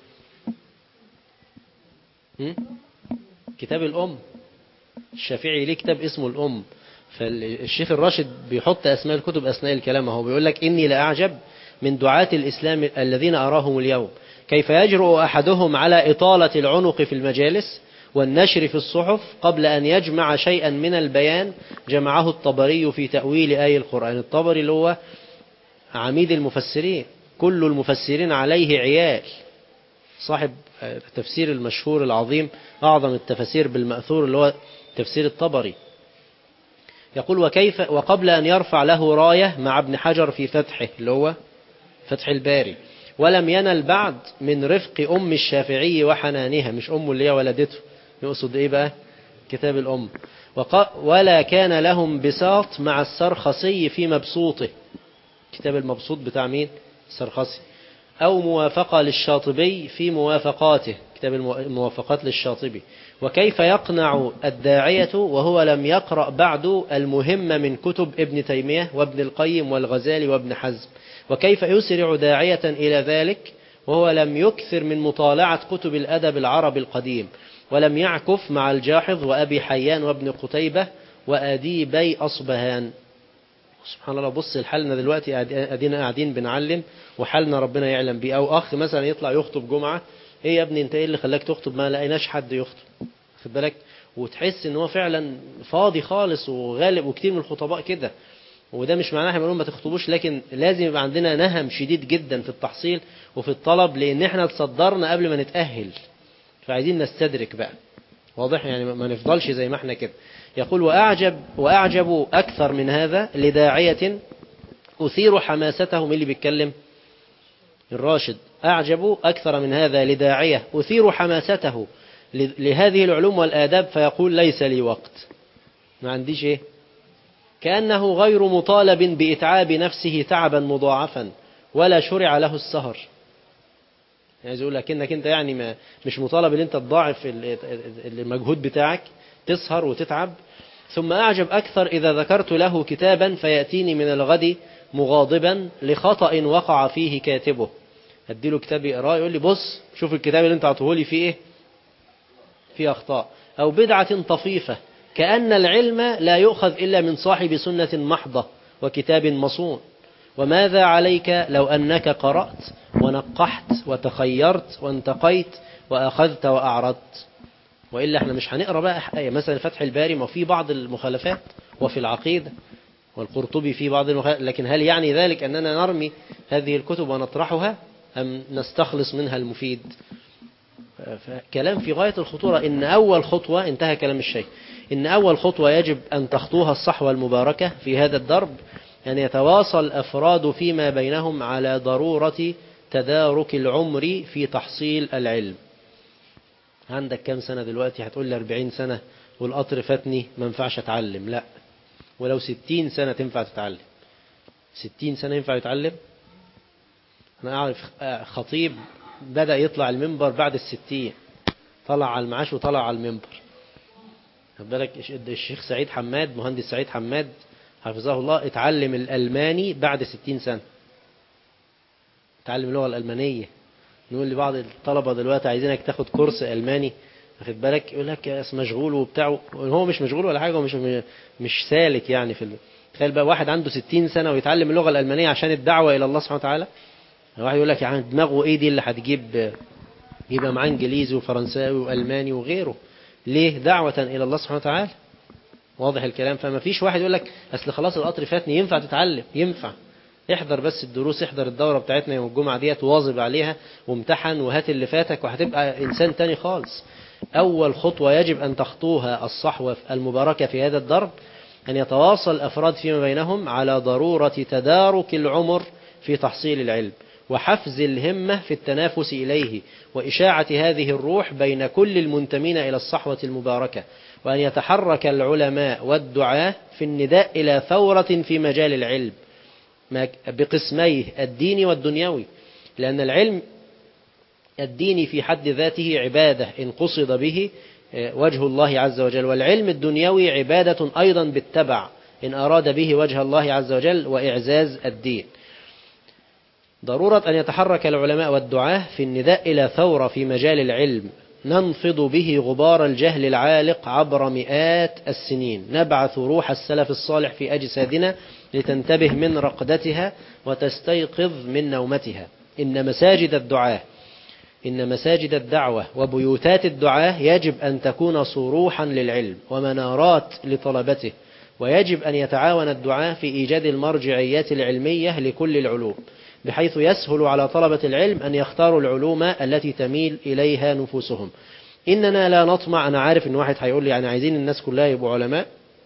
كتاب الأم. الشافعي ليه كتاب اسمه الأم، فالشيخ الراشد بيحط أسماء الكتب أثناء الكلام. هو بيقول لك: إني لأعجب من دعاة الإسلام الذين أراهم اليوم كيف يجرؤ أحدهم على إطالة العنق في المجالس والنشر في الصحف قبل أن يجمع شيئا من البيان جمعه الطبري في تأويل آي القرآن. الطبري اللي هو عميد المفسرين، كل المفسرين عليه عيال، صاحب التفسير المشهور العظيم، أعظم التفسير بالمأثور اللي هو تفسير الطبري. يقول: وكيف وقبل أن يرفع له راية مع ابن حجر في فتحه اللي هو فتح الباري، ولم ينل بعد من رفق أم الشافعي وحنانها. مش أمه اللي هي ولدته، يقصد إيه بقى؟ كتاب الأم. ولا كان لهم بساط مع السرخسي في مبسوطه. كتاب المبسوط بتاع مين؟ السرخسي. أو موافقة للشاطبي في موافقاته، كتاب الموافقات للشاطبي. وكيف يقنع الداعية وهو لم يقرأ بعد المهم من كتب ابن تيمية وابن القيم والغزالي وابن حزم؟ وكيف يسرع داعية إلى ذلك وهو لم يكثر من مطالعة كتب الأدب العربي القديم، ولم يعكف مع الجاحظ وأبي حيان وابن قتيبة وأديبي أصبهان؟ سبحان الله. بص لحالنا دلوقتي، أدينا قاعدين بنعلم وحالنا ربنا يعلم بيه. أو أخ مثلا يطلع يخطب جمعة، إيه يا ابني أنت إيه اللي خلاك تخطب؟ ما لقيناش حد يخطب، خد بالك، وتحس إن هو فعلا فاضي خالص، وغالب وكتير من الخطباء كده. وده مش معناه احنا بنقول ما تخطبوش، لكن لازم يبقى عندنا نهم شديد جدا في التحصيل وفي الطلب، لأن احنا تصدرنا قبل ما نتأهل، فعايزين نستدرك بقى. واضح يعني، ما نفضلش زي ما احنا كده. يقول وأعجب وأعجب أكثر من هذا لداعية أثير حماسته. من اللي بيتكلم؟ الراشد. أعجب أكثر من هذا لداعية أثير حماسته لهذه العلوم والآداب فيقول ليس لي وقت، ما عنديش إيه، كأنه غير مطالب بإتعاب نفسه تعبا مضاعفا ولا شرع له السهر. يعني يقول لك إنك أنت يعني ما مش مطالب إن أنت تضاعف المجهود بتاعك، تسهر وتتعب. ثم أعجب أكثر إذا ذكرت له كتابا فيأتيني من الغد مغاضبا لخطأ وقع فيه كاتبه. أديله كتاب يقراه يقول لي بص شوف الكتاب اللي أنت عطوه فيه إيه، فيه أخطاء أو بدعة طفيفة، كأن العلم لا يؤخذ إلا من صاحب سنة محضة وكتاب مصون. وماذا عليك لو أنك قرأت ونقحت وتخيرت وانتقيت وأخذت وأعرضت؟ وإلا احنا مش هنقرأ بقى مثلا فتح الباري، ما في بعض المخالفات وفي العقيدة، والقرطبي في بعض المخالفات، لكن هل يعني ذلك أننا نرمي هذه الكتب ونطرحها أم نستخلص منها المفيد؟ فكلام في غاية الخطورة. إن أول خطوة، انتهى كلام الشيخ، إن أول خطوة يجب أن تخطوها الصحوة المباركة في هذا الدرب أن يتواصل الأفراد فيما بينهم على ضرورة تدارك العمر في تحصيل العلم. عندك كم سنة دلوقتي؟ هتقول لي أربعين سنة والقطر فاتني ما ينفعش أتعلم. لا، ولو ستين سنة تنفع تتعلم. ستين سنة ينفع يتعلم؟ أنا أعرف خطيب بدأ يطلع المنبر بعد الستين، طلع على المعاش وطلع على المنبر. خد بالك، الشيخ سعيد حماد، مهندس سعيد حماد حفظه الله، اتعلم الألماني بعد ستين سنة، اتعلم اللغة الألمانية. نقول لبعض الطلبة دلوقتي عايزينك تاخد كورس ألماني، واخد بالك، يقول لك مشغول وبتاعه، هو مش مشغول ولا حاجة، ومش مش سالك يعني في ال... تخيل بقى واحد عنده ستين سنة ويتعلم اللغة الألمانية عشان الدعوة إلى الله سبحانه وتعالى. واحد يقول لك يعني دماغه ايه دي اللي هتجيب يبقى معاه انجليزي وفرنساوي والماني وغيره؟ ليه؟ دعوة الى الله سبحانه وتعالى. واضح الكلام. فما فيش واحد يقول لك اصل خلاص القطر فاتني. ينفع تتعلم، ينفع. احضر بس الدروس، احضر الدورة بتاعتنا يوم الجمعة ديت، واظب عليها وامتحن وهات اللي فاتك، وهتبقى انسان تاني خالص. اول خطوة يجب ان تخطوها الصحوة المباركة في هذا الدرب ان يتواصل الافراد فيما بينهم على ضرورة تدارك العمر في تحصيل العلم، وحفز الهمة في التنافس إليه، وإشاعة هذه الروح بين كل المنتمين إلى الصحوة المباركة، وأن يتحرك العلماء والدعاة في النداء إلى ثورة في مجال العلم بقسميه الديني والدنيوي، لأن العلم الديني في حد ذاته عبادة إن قصد به وجه الله عز وجل، والعلم الدنيوي عبادة أيضا بالتبع إن أراد به وجه الله عز وجل وإعزاز الدين. ضرورة أن يتحرك العلماء والدعاة في النداء إلى ثورة في مجال العلم ننفض به غبار الجهل العالق عبر مئات السنين، نبعث روح السلف الصالح في أجسادنا لتنتبه من رقدتها وتستيقظ من نومتها. إن مساجد الدعاة إن مساجد الدعوة وبيوتات الدعاة يجب أن تكون صروحا للعلم ومنارات لطلبته، ويجب أن يتعاون الدعاة في إيجاد المرجعيات العلمية لكل العلوم، بحيث يسهل على طلبة العلم أن يختاروا العلوم التي تميل إليها نفوسهم. إننا لا نطمع، أنا عارف إن واحد هيقول لي يعني عايزين الناس كلها يبقوا علماء.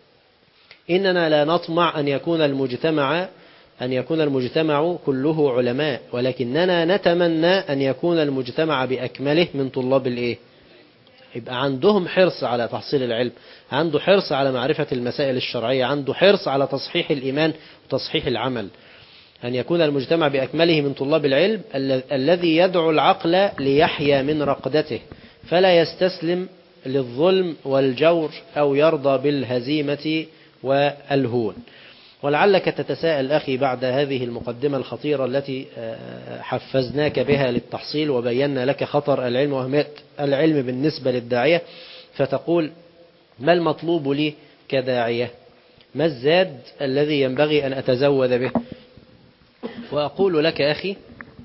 إننا لا نطمع أن يكون المجتمع أن يكون المجتمع كله علماء، ولكننا نتمنى أن يكون المجتمع بأكمله من طلاب الإيه؟ يبقى عندهم حرص على تحصيل العلم، عنده حرص على معرفة المسائل الشرعية، عنده حرص على تصحيح الإيمان وتصحيح العمل. أن يكون المجتمع بأكمله من طلاب العلم الذي يدعو العقل ليحيا من رقدته فلا يستسلم للظلم والجور أو يرضى بالهزيمة والهون. ولعلك تتساءل أخي بعد هذه المقدمة الخطيرة التي حفزناك بها للتحصيل وبينا لك خطر العلم وأهمية العلم بالنسبة للداعية، فتقول: ما المطلوب لي كداعية؟ ما الزاد الذي ينبغي أن أتزود به؟ وأقول لك أخي: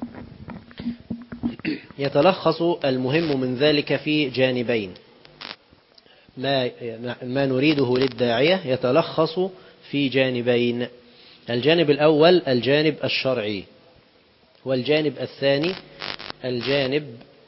يتلخص المهم من ذلك في جانبين. ما ما نريده للداعية يتلخص في جانبين: الجانب الأول الجانب الشرعي، والجانب الثاني الجانب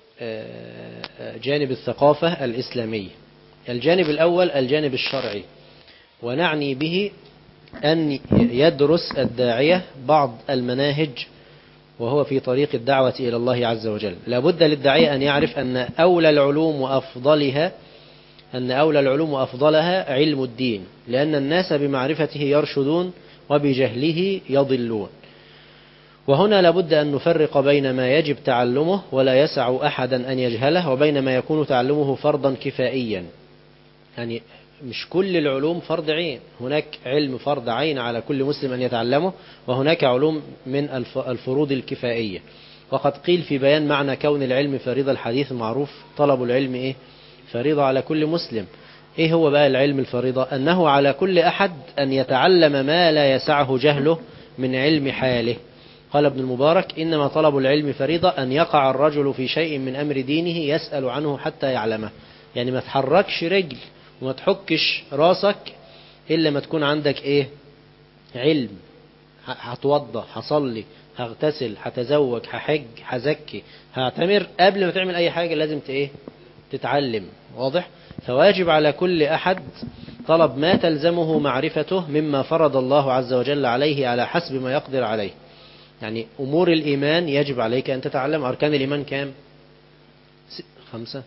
جانب الثقافة الإسلامية. الجانب الأول الجانب الشرعي، ونعني به أن يدرس الداعية بعض المناهج وهو في طريق الدعوة إلى الله عز وجل. لابد للداعية أن يعرف أن أولى العلوم وأفضلها أن أولى العلوم وأفضلها علم الدين، لأن الناس بمعرفته يرشدون وبجهله يضلون. وهنا لابد أن نفرق بين ما يجب تعلمه ولا يسع أحدا أن يجهله، وبين ما يكون تعلمه فرضا كفائيا. يعني مش كل العلوم فرض عين، هناك علم فرض عين على كل مسلم أن يتعلمه، وهناك علوم من الفروض الكفائية. وقد قيل في بيان معنى كون العلم فريضة الحديث المعروف: طلب العلم إيه؟ فريضة على كل مسلم. إيه هو بقى العلم الفريضة؟ أنه على كل أحد أن يتعلم ما لا يسعه جهله من علم حاله. قال ابن المبارك: إنما طلب العلم فريضة أن يقع الرجل في شيء من أمر دينه يسأل عنه حتى يعلمه. يعني ما تحركش رجل وما تحكش راسك إلا ما تكون عندك إيه؟ علم. هتوضى، هصلي، هغتسل، هتزوج، هحج، هزكي، هعتمر، قبل ما تعمل أي حاجة لازم إيه؟ تتعلم. واضح؟ فواجب على كل أحد طلب ما تلزمه معرفته مما فرض الله عز وجل عليه على حسب ما يقدر عليه. يعني أمور الإيمان يجب عليك أن تتعلم. أركان الإيمان كام؟ خمسة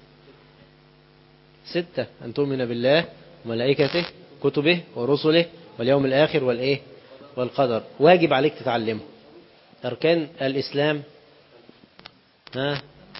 ستة: أن تؤمن بالله وملائكته كتبه ورسله واليوم الآخر والإيه والقدر. واجب عليك تتعلمه. أركان الإسلام ها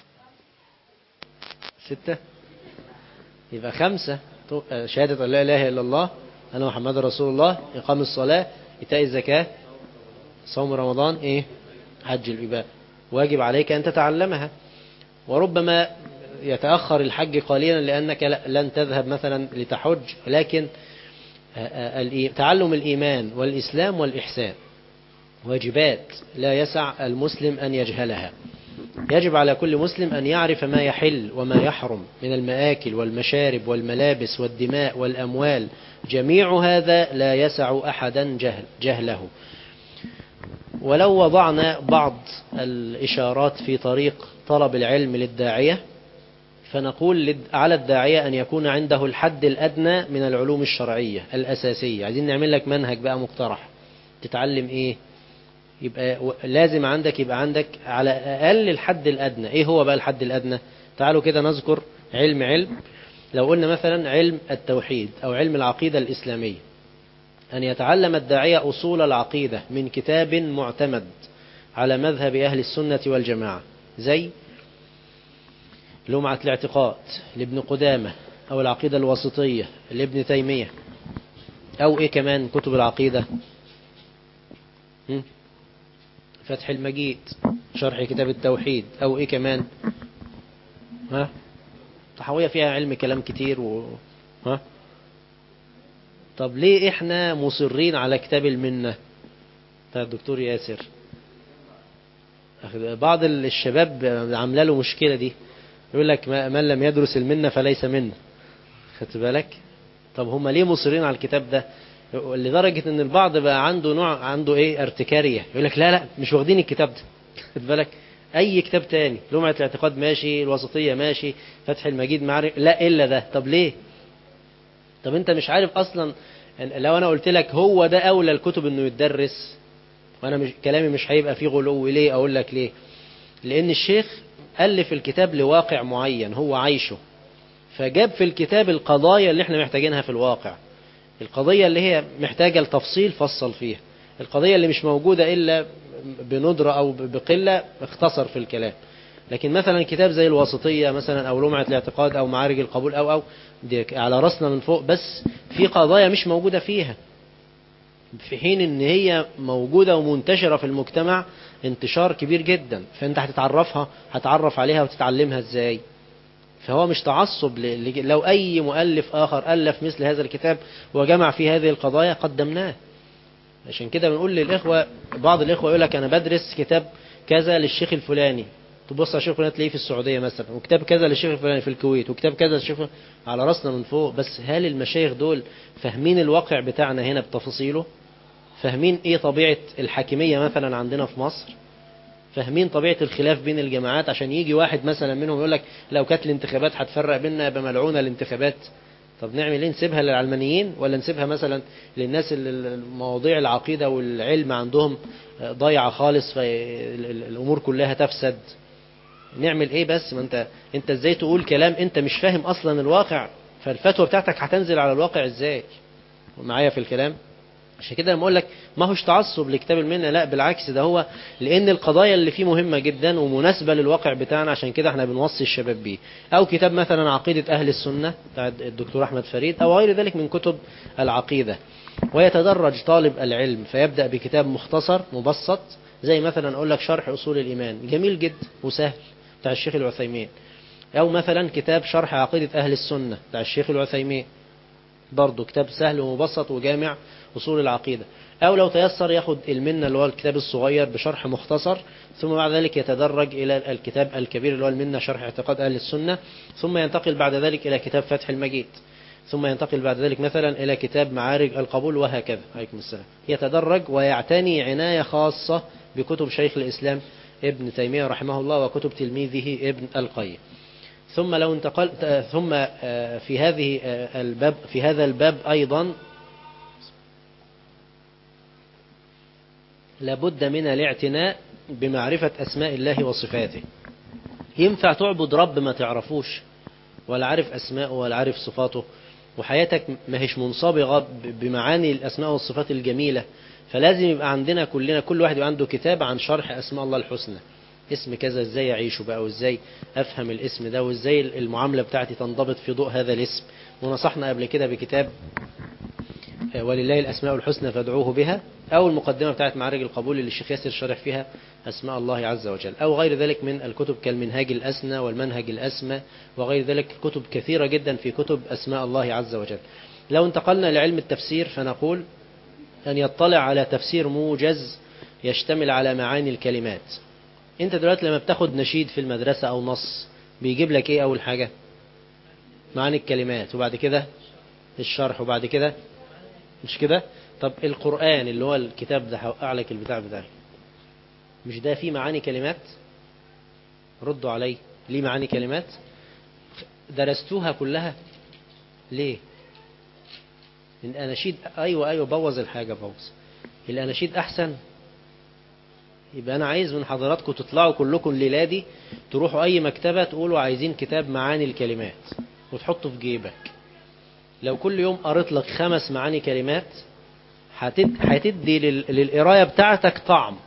ستة، يبقى خمسة: شهادة أن لا إله إلا الله أن محمد رسول الله، إقام الصلاة، إيتاء الزكاة، صوم رمضان، إيه حج الإباء. واجب عليك أن تتعلمها. وربما يتأخر الحج قليلا لأنك لن تذهب مثلا لتحج، لكن تعلم الإيمان والإسلام والإحسان واجبات لا يسع المسلم أن يجهلها. يجب على كل مسلم أن يعرف ما يحل وما يحرم من المآكل والمشارب والملابس والدماء والأموال. جميع هذا لا يسع أحدا جهل جهله. ولو وضعنا بعض الإشارات في طريق طلب العلم للداعية، فنقول على الداعية أن يكون عنده الحد الأدنى من العلوم الشرعية الأساسية. عايزين نعمل لك منهج بقى مقترح تتعلم إيه؟ يبقى لازم عندك يبقى عندك على الأقل الحد الأدنى. إيه هو بقى الحد الأدنى؟ تعالوا كده نذكر علم علم. لو قلنا مثلا علم التوحيد أو علم العقيدة الإسلامية، أن يتعلم الداعية أصول العقيدة من كتاب معتمد على مذهب أهل السنة والجماعة، زي لمعة الاعتقاد لابن قدامة، أو العقيدة الوسطية لابن تيمية، أو إيه كمان كتب العقيدة، فتح المجيد شرح كتاب التوحيد، أو إيه كمان ها طحاوية فيها علم كلام كتير و... ها طب ليه إحنا مصرين على كتاب المنة بتاع الدكتور ياسر؟ بعض الشباب عامله له مشكلة دي، يقول لك من لم يدرس المنة فليس منا. خدت بالك؟ طب هم ليه مصرين على الكتاب ده؟ لدرجة ان البعض بقى عنده نوع عنده ايه ارتكارية، يقول لك لا لا مش واخدين الكتاب ده. خد بالك؟ اي كتاب تاني، لمعة الاعتقاد ماشي، الوسطية ماشي، فتح المجيد معرف، لا الا ده. طب ليه؟ طب انت مش عارف اصلا؟ لو انا قلت لك هو ده اولى الكتب انه يتدرس، وانا مش كلامي مش هيبقى فيه غلو. ليه؟ اقول لك ليه. لان الشيخ ألف الكتاب لواقع معين هو عايشه، فجاب في الكتاب القضايا اللي احنا محتاجينها في الواقع. القضية اللي هي محتاجة التفصيل فصل فيها، القضية اللي مش موجودة إلا بندرة أو بقلة اختصر في الكلام. لكن مثلا كتاب زي الواسطية مثلا أو لمعة الاعتقاد أو معارج القبول أو أو دي على رأسنا من فوق، بس في قضايا مش موجودة فيها، في حين ان هي موجودة ومنتشرة في المجتمع انتشار كبير جدا. فانت هتتعرفها هتعرف عليها وتتعلمها ازاي؟ فهو مش تعصب. ل... لو اي مؤلف اخر الف مثل هذا الكتاب وجمع في هذه القضايا قدمناه. عشان كده بنقول للاخوة، بعض الاخوة يقول لك انا بدرس كتاب كذا للشيخ الفلاني، تبص على الشيخ الفلاني تلاقيه في السعودية مثلا، وكتاب كذا للشيخ الفلاني في الكويت، وكتاب كذا للشيخ على راسنا من فوق. بس هل المشايخ دول فاهمين الواقع بتاعنا هنا بتفاصيله؟ فاهمين ايه طبيعة الحاكمية مثلا عندنا في مصر؟ فاهمين طبيعة الخلاف بين الجماعات؟ عشان يجي واحد مثلا منهم يقول لك لو كانت الانتخابات هتفرق بيننا بملعونة الانتخابات. طب نعمل ايه؟ نسيبها للعلمانيين ولا نسيبها مثلا للناس اللي المواضيع العقيدة والعلم عندهم ضايعة خالص فالامور كلها تفسد؟ نعمل ايه؟ بس ما انت انت ازاي تقول كلام انت مش فاهم اصلا الواقع؟ فالفتوى بتاعتك هتنزل على الواقع ازاي؟ معايا في الكلام؟ عشان كده لما اقول لك ما هوش تعصب لكتاب المنة، لا بالعكس، ده هو لان القضايا اللي فيه مهمة جدا ومناسبة للواقع بتاعنا، عشان كده احنا بنوصي الشباب بيه. او كتاب مثلا عقيدة اهل السنة بتاع الدكتور احمد فريد او غير ذلك من كتب العقيدة. ويتدرج طالب العلم فيبدأ بكتاب مختصر مبسط، زي مثلا اقول لك شرح اصول الايمان، جميل جدا وسهل بتاع الشيخ العثيمين. او مثلا كتاب شرح عقيدة اهل السنة بتاع الشيخ العثيمين، برضه كتاب سهل ومبسط وجامع أصول العقيدة. أو لو تيسر ياخد المنة اللي هو الكتاب الصغير بشرح مختصر، ثم بعد ذلك يتدرج إلى الكتاب الكبير اللي هو المنة شرح اعتقاد أهل السنة، ثم ينتقل بعد ذلك إلى كتاب فتح المجيد، ثم ينتقل بعد ذلك مثلا إلى كتاب معارج القبول، وهكذا. عليكم السلام. يتدرج ويعتني عناية خاصة بكتب شيخ الإسلام ابن تيمية رحمه الله وكتب تلميذه ابن القيم. ثم لو انتقل ثم في هذه الباب في هذا الباب أيضا لابد من الاعتناء بمعرفة أسماء الله وصفاته. ينفع تعبد رب ما تعرفوش ولا عارف أسماءه ولا عارف صفاته، وحياتك ما هيش منصبغة بمعاني الأسماء والصفات الجميلة؟ فلازم يبقى عندنا كلنا كل واحد يبقى عنده كتاب عن شرح أسماء الله الحسنى. اسم كذا ازاي اعيشه بقى، وازاي افهم الاسم ده، وازاي المعاملة بتاعتي تنضبط في ضوء هذا الاسم. ونصحنا قبل كده بكتاب ولله الأسماء الحسنى فادعوه بها، أو المقدمة بتاعت معارج القبول اللي الشيخ ياسر شرح فيها أسماء الله عز وجل، أو غير ذلك من الكتب كالمنهاج الأسنى والمنهج الأسمى وغير ذلك، كتب كثيرة جدا في كتب أسماء الله عز وجل. لو انتقلنا لعلم التفسير فنقول أن يطلع على تفسير موجز يشتمل على معاني الكلمات. انت دلوقتي لما بتاخد نشيد في المدرسة أو نص بيجيب لك ايه؟ أول حاجة معاني الكلمات، وبعد كده الشرح، وبعد كده مش كده؟ طب القرآن اللي هو الكتاب ده هوقع لك البتاع بتاعي، مش ده فيه معاني كلمات؟ ردوا علي، ليه معاني كلمات؟ درستوها كلها ليه؟ الأناشيد أيوة أيوة بوظ الحاجة، بوظ الأناشيد أحسن. يبقى أنا عايز من حضراتكم تطلعوا كلكم الليلة دي تروحوا أي مكتبة تقولوا عايزين كتاب معاني الكلمات وتحطوا في جيبك. لو كل يوم قريت لك خمس معاني كلمات هتدي للقراية بتاعتك طعم.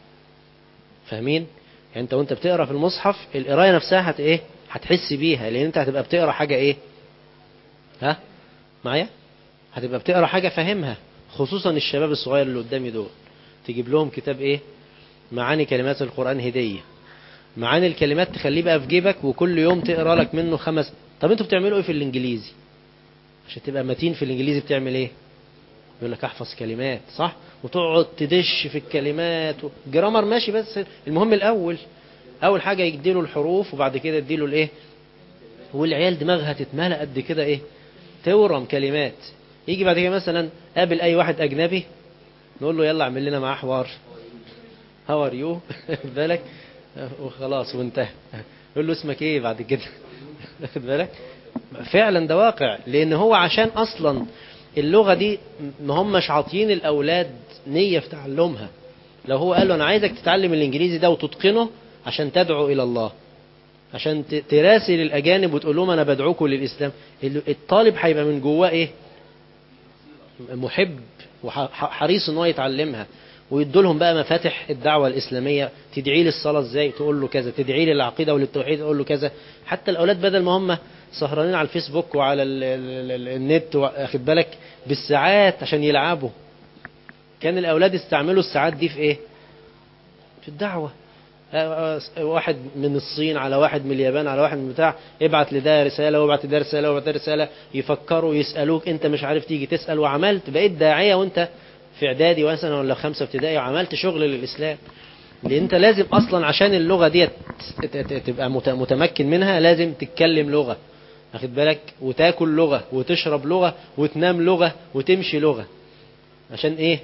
فاهمين؟ يعني انت وانت بتقرا في المصحف القراية نفسها هت ايه؟ هتحس بيها، لان انت هتبقى بتقرا حاجة ايه؟ ها؟ معايا؟ هتبقى بتقرا حاجة فاهمها. خصوصا الشباب الصغير اللي قدامي دول، تجيب لهم كتاب ايه؟ معاني كلمات القرآن هدية. معاني الكلمات تخليه بقى في جيبك وكل يوم تقرا لك منه خمس. طب انتوا بتعملوا ايه في الانجليزي عشان تبقى متين في الانجليزي؟ بتعمل ايه؟ يقول لك احفظ كلمات، صح؟ وتقعد تدش في الكلمات جرامر ماشي، بس المهم الاول اول حاجة يديله الحروف وبعد كده يديله الايه. والعيال دماغها تتملى قد كده ايه؟ تورم كلمات. يجي بعد كده مثلا قابل اي واحد اجنبي نقول له يلا اعمل لنا معاه حوار، هاو ار يو بالك، وخلاص وانتهى. يقول له اسمك ايه بعد كده؟ واخد بالك؟ فعلا ده واقع، لان هو عشان اصلا اللغة دي ما همش عاطيين الاولاد نية في تعلمها. لو هو قال له انا عايزك تتعلم الانجليزي ده وتتقنه عشان تدعو الى الله، عشان تراسل الاجانب وتقول لهم انا بدعوكم للاسلام، الطالب هيبقى من جواه ايه؟ محب وحريص ان هو يتعلمها. ويدوا لهم بقى مفاتح الدعوة الإسلامية. تدعي لي الصلاة ازاي؟ تقول له كذا. تدعي لي العقيدة وللتوحيد؟ تقول له كذا. حتى الأولاد بدل ما هم سهرانين على الفيسبوك وعلى ال ال ال النت واخد بالك بالساعات عشان يلعبوا، كان الأولاد يستعملوا الساعات دي في ايه؟ في الدعوة. واحد من الصين على واحد من اليابان على واحد من بتاع، ابعت لده رسالة وابعت لده رسالة وابعت لده رسالة، يفكروا يسألوك انت مش عارف تيجي تسأل، وعملت بقيت داعية وانت في اعدادي مثلا ولا في خمسة ابتدائي، وعملت شغل للإسلام. لأن انت لازم اصلا عشان اللغة دي تبقى متمكن منها لازم تتكلم لغة، واخد بالك، وتاكل لغة وتشرب لغة وتنام لغة وتمشي لغة. عشان ايه؟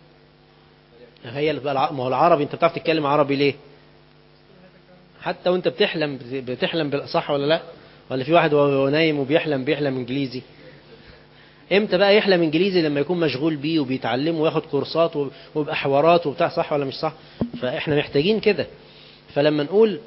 هي ما هو العربي، انت بتعرف تتكلم عربي ليه؟ حتى وانت بتحلم بتحلم صح ولا لا؟ ولا في واحد وهو نايم وبيحلم بيحلم انجليزي؟ امتى بقى يحلم انجليزي؟ لما يكون مشغول بيه وبيتعلم وياخد كورسات ويبقى حوارات وبتاع، صح ولا مش صح؟ فاحنا محتاجين كده. فلما نقول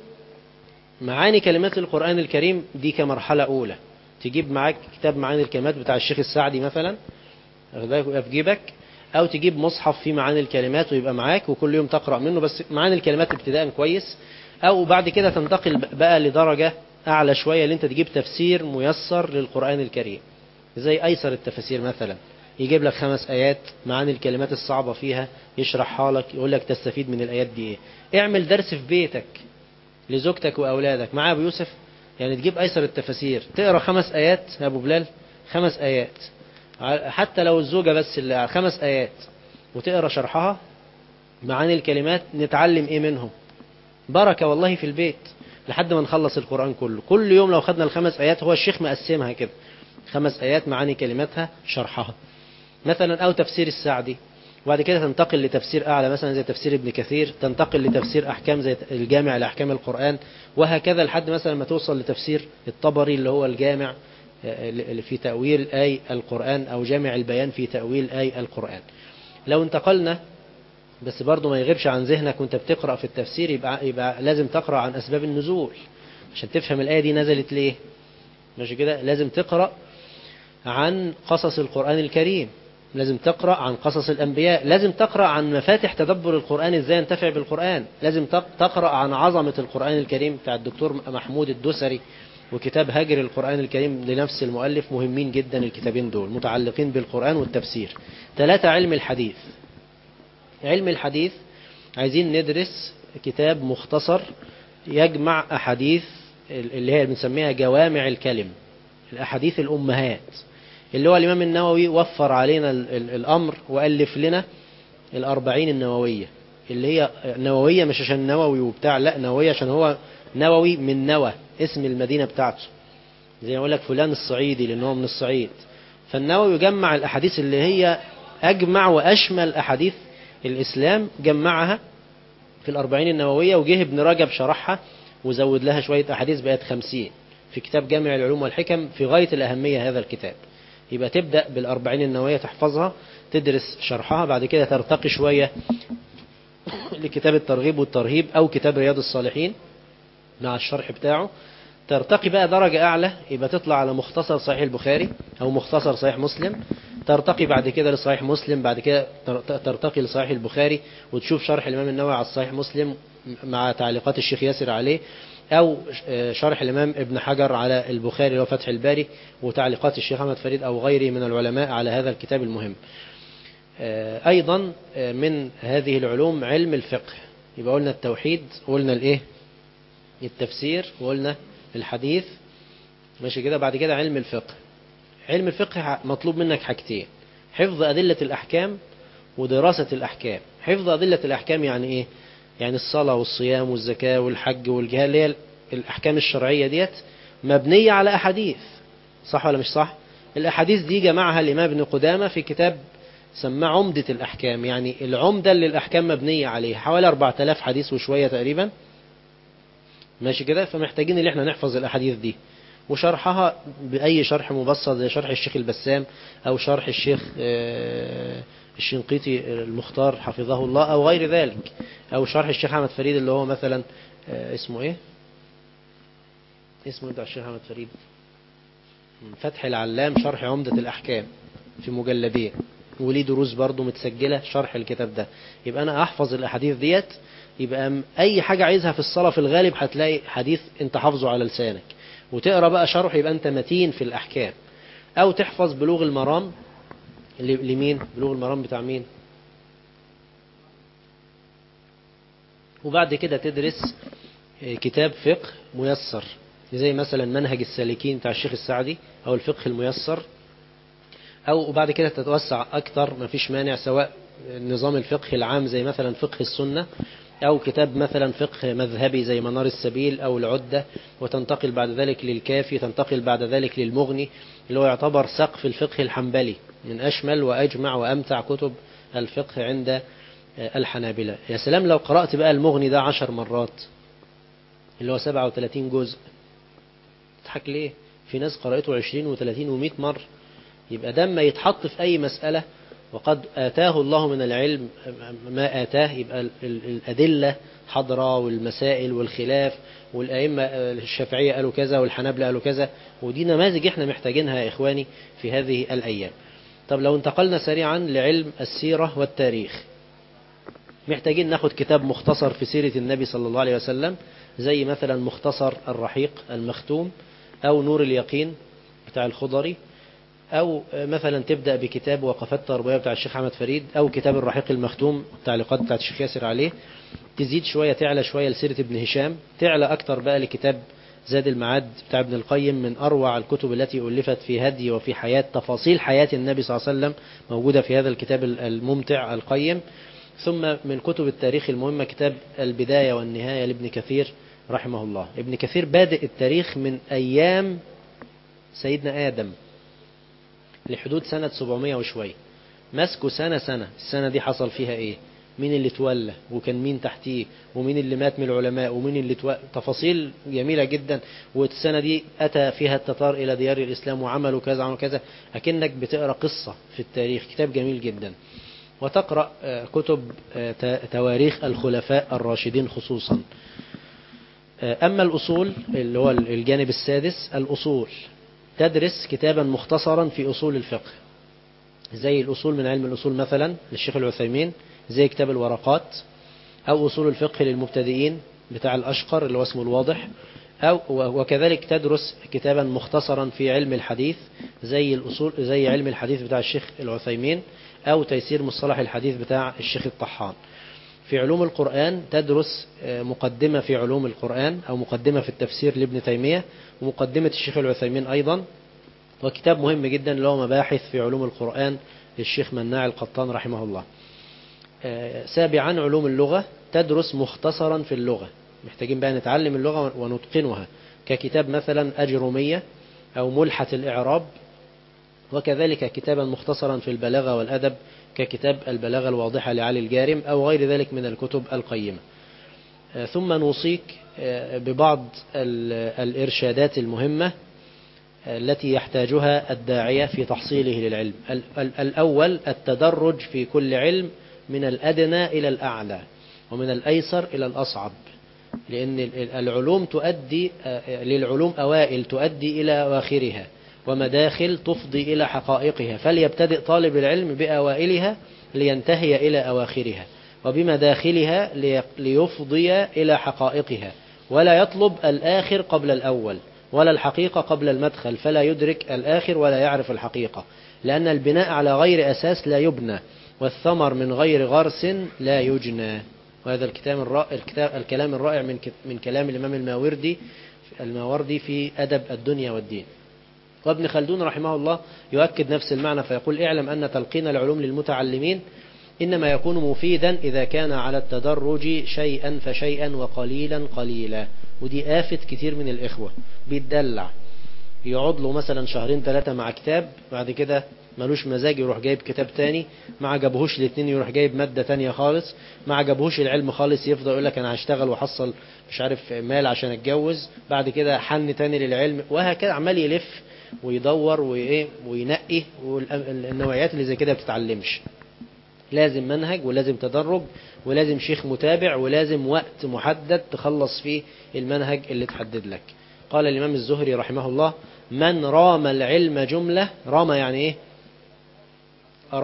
معاني كلمات القرآن الكريم دي كمرحلة أولى، تجيب معاك كتاب معاني الكلمات بتاع الشيخ السعدي مثلا يبقى في جيبك، أو تجيب مصحف فيه معاني الكلمات ويبقى معاك وكل يوم تقرأ منه، بس معاني الكلمات ابتداء كويس. أو بعد كده تنتقل بقى لدرجة أعلى شوية اللي أنت تجيب تفسير ميسر للقرآن الكريم، زي أيسر التفسير مثلا، يجيب لك خمس آيات معاني الكلمات الصعبة فيها يشرحها لك، يقول لك تستفيد من الآيات دي إيه. اعمل درس في بيتك لزوجتك وأولادك مع أبو يوسف، يعني تجيب أيسر التفسير تقرأ خمس آيات يا أبو بلال، خمس آيات حتى لو الزوجة بس اللي خمس آيات، وتقرأ شرحها معاني الكلمات، نتعلم إيه منهم؟ بركة والله في البيت لحد ما نخلص القرآن كله. كل يوم لو خدنا الخمس آيات، هو الشيخ مقسمها كده، خمس آيات معاني كلماتها شرحها مثلا، أو تفسير السعدي. وبعد كده تنتقل لتفسير أعلى مثلا زي تفسير ابن كثير، تنتقل لتفسير أحكام زي الجامع لأحكام القرآن، وهكذا لحد مثلا ما توصل لتفسير الطبري اللي هو الجامع في تأويل آي القرآن، أو جامع البيان في تأويل آي القرآن. لو انتقلنا بس برضو ما يغيبش عن ذهنك وانت بتقرأ في التفسير، يبقى, يبقى لازم تقرأ عن أسباب النزول عشان تفهم الآية دي نزلت ليه، ماشي كده. لازم تقرأ عن قصص القرآن الكريم، لازم تقرأ عن قصص الأنبياء، لازم تقرأ عن مفاتح تدبر القرآن ازاي ينتفع بالقرآن، لازم تقرأ عن عظمة القرآن الكريم بتاع الدكتور محمود الدوسري، وكتاب هجر القرآن الكريم لنفس المؤلف، مهمين جدا الكتابين دول متعلقين بالقرآن والتفسير. ثلاثة، علم الحديث. علم الحديث عايزين ندرس كتاب مختصر يجمع أحاديث اللي هي بنسميها جوامع الكلم، الأحاديث الأمهات، اللي هو الإمام النووي وفر علينا الأمر وألف لنا الأربعين النووية، اللي هي نووية مش عشان نووي وبتاع، لا نووية عشان هو نووي من نوى اسم المدينة بتاعته، زي ما أقول لك فلان الصعيدي لأنه هو من الصعيد. فالنووي يجمع الأحاديث اللي هي أجمع وأشمل أحاديث الإسلام، جمعها في الأربعين النووية، وجه ابن رجب شرحها وزود لها شوية أحاديث بقت خمسين في كتاب جامع العلوم والحكم، في غاية الأهمية هذا الكتاب. يبقى تبدأ بالأربعين النووية تحفظها، تدرس شرحها، بعد كده ترتقي شوية لكتاب الترغيب والترهيب أو كتاب رياض الصالحين مع الشرح بتاعه، ترتقي بقى درجة أعلى، يبقى تطلع على مختصر صحيح البخاري أو مختصر صحيح مسلم، ترتقي بعد كده لصحيح مسلم، بعد كده ترتقي لصحيح البخاري وتشوف شرح الإمام النووي على الصحيح مسلم مع تعليقات الشيخ ياسر عليه، أو شرح الإمام ابن حجر على البخاري وفتح الباري وتعليقات الشيخ أحمد فريد أو غيره من العلماء على هذا الكتاب المهم. أيضا من هذه العلوم علم الفقه، يبقى قلنا التوحيد، وقلنا الإيه التفسير، وقلنا الحديث، ماشي كده. بعد كده علم الفقه. علم الفقه مطلوب منك حاجتين: حفظ أدلة الأحكام ودراسة الأحكام. حفظ أدلة الأحكام يعني إيه؟ يعني الصلاة والصيام والزكاة والحج والجهاد، اللي هي الأحكام الشرعية ديت مبنية على أحاديث، صح ولا مش صح؟ الأحاديث دي جمعها الإمام ابن قدامة في كتاب سماه عمدة الأحكام، يعني العمدة اللي الأحكام مبنية عليه، حوالي أربعة آلاف حديث وشوية تقريبا، ماشي كده. فمحتاجين اللي احنا نحفظ الأحاديث دي وشرحها بأي شرح مبسط زي شرح الشيخ البسام أو شرح الشيخ الشنقيطي المختار حفظه الله أو غير ذلك، أو شرح الشيخ أحمد فريد اللي هو مثلا اسمه إيه اسمه بتاع الشيخ أحمد فريد، فتح العلام شرح عمدة الأحكام في مجلدين، وليه دروس برضو متسجلة شرح الكتاب ده. يبقى أنا أحفظ الأحاديث ديت، يبقى أي حاجة عايزها في الصلاة في الغالب هتلاقي حديث أنت حافظه على لسانك، وتقرأ بقى شرح يبقى أنت متين في الأحكام. أو تحفظ بلوغ المرام. لمين بلوغ المرام؟ بتاع مين؟ وبعد كده تدرس كتاب فقه ميسر زي مثلا منهج السالكين بتاع الشيخ السعدي أو الفقه الميسر. أو وبعد كده تتوسع أكتر، ما فيش مانع، سواء نظام الفقه العام زي مثلا فقه السنة، أو كتاب مثلا فقه مذهبي زي منار السبيل أو العدة، وتنتقل بعد ذلك للكافي، تنتقل بعد ذلك للمغني اللي هو يعتبر سقف الفقه الحنبلي، من أشمل وأجمع وأمتع كتب الفقه عند الحنابلة. يا سلام لو قرأت بقى المغني ده عشر مرات اللي هو سبعة وثلاثين جزء. تضحك ليه؟ في ناس قرأته عشرين وثلاثين ومئة مرة. يبقى ده ما يتحط في أي مسألة وقد آتاه الله من العلم ما آتاه، يبقى الأدلة حضرة والمسائل والخلاف، والأئمة الشافعية قالوا كذا والحنابلة قالوا كذا، ودي نماذج احنا محتاجينها يا إخواني في هذه الأيام. طب لو انتقلنا سريعا لعلم السيرة والتاريخ، محتاجين ناخد كتاب مختصر في سيرة النبي صلى الله عليه وسلم زي مثلا مختصر الرحيق المختوم، أو نور اليقين بتاع الخضري، أو مثلا تبدأ بكتاب وقفات تربوية بتاع الشيخ أحمد فريد، أو كتاب الرحيق المختوم التعليقات بتاع الشيخ ياسر عليه. تزيد شوية تعلى شوية لسيرة ابن هشام، تعلى أكتر بقى لكتاب زاد المعاد بتاع ابن القيم، من أروع الكتب التي ألفت في هدي وفي حياة تفاصيل حياة النبي صلى الله عليه وسلم موجودة في هذا الكتاب الممتع القيم. ثم من كتب التاريخ المهمة كتاب البداية والنهاية لابن كثير رحمه الله. ابن كثير بادئ التاريخ من أيام سيدنا آدم لحدود سنة سبعمائة وشوية، مسكوا سنة سنة، السنة دي حصل فيها ايه، مين اللي تولى وكان مين تحتيه، ومين اللي مات من العلماء، ومين اللي تو... تفاصيل جميلة جدا. والسنة دي أتى فيها التتار إلى ديار الإسلام وعملوا كذا عملوا كذا، أكنك بتقرأ قصة في التاريخ. كتاب جميل جدا. وتقرأ كتب تواريخ الخلفاء الراشدين خصوصا. أما الأصول اللي هو الجانب السادس، الأصول، تدرس كتابا مختصرا في أصول الفقه زي الأصول من علم الأصول مثلا للشيخ العثيمين، زي كتاب الورقات، أو أصول الفقه للمبتدئين بتاع الأشقر اللي هو اسمه الواضح، أو وكذلك تدرس كتابا مختصرا في علم الحديث زي الأصول زي علم الحديث بتاع الشيخ العثيمين، أو تيسير مصطلح الحديث بتاع الشيخ الطحان. في علوم القرآن تدرس مقدمة في علوم القرآن أو مقدمة في التفسير لابن تيمية، ومقدمة الشيخ العثيمين أيضا، وكتاب مهم جدا اللي هو مباحث في علوم القرآن للشيخ مناع القطان رحمه الله. سابعا علوم اللغة، تدرس مختصرا في اللغة، محتاجين بقى نتعلم اللغة ونتقنها، ككتاب مثلا أجرومية أو ملحة الإعراب، وكذلك كتابا مختصرا في البلاغة والأدب ككتاب البلاغة الواضحة لعلي الجارم، أو غير ذلك من الكتب القيمة. ثم نوصيك ببعض الإرشادات المهمة التي يحتاجها الداعية في تحصيله للعلم. الأول التدرج في كل علم من الأدنى إلى الأعلى، ومن الأيسر إلى الأصعب، لأن العلوم تؤدي للعلوم أوائل تؤدي إلى أواخرها، ومداخل تفضي إلى حقائقها، فليبتدئ طالب العلم بأوائلها لينتهي إلى أواخرها، وبمداخلها ليفضي إلى حقائقها، ولا يطلب الآخر قبل الأول، ولا الحقيقة قبل المدخل، فلا يدرك الآخر ولا يعرف الحقيقة، لأن البناء على غير أساس لا يبنى، والثمر من غير غرس لا يجنى. وهذا الكلام الرائع الكلام الرائع من من كلام الإمام الماوردي الماوردي في أدب الدنيا والدين. وابن خلدون رحمه الله يؤكد نفس المعنى فيقول: اعلم أن تلقين العلوم للمتعلمين إنما يكون مفيدا إذا كان على التدرج شيئا فشيئا وقليلا قليلا. ودي آفة كتير من الإخوة، بيتدلع، يقعد له مثلا شهرين ثلاثة مع كتاب، بعد كده ملوش مزاج يروح جايب كتاب تاني، ما عجبهوش الاثنين يروح جايب مادة تانية خالص، ما عجبهوش العلم خالص يفضل يقول لك أنا هشتغل وحصل مش عارف مال عشان اتجوز، بعد كده حن تاني للعلم، وهكذا عمال يلف ويدور وإيه وينقي، والنوعيات اللي زي كده بتتعلمش. لازم منهج، ولازم تدرج، ولازم شيخ متابع، ولازم وقت محدد تخلص فيه المنهج اللي تحدد لك. قال الإمام الزهري رحمه الله: من رام العلم جملة، رام يعني إيه؟ أراد،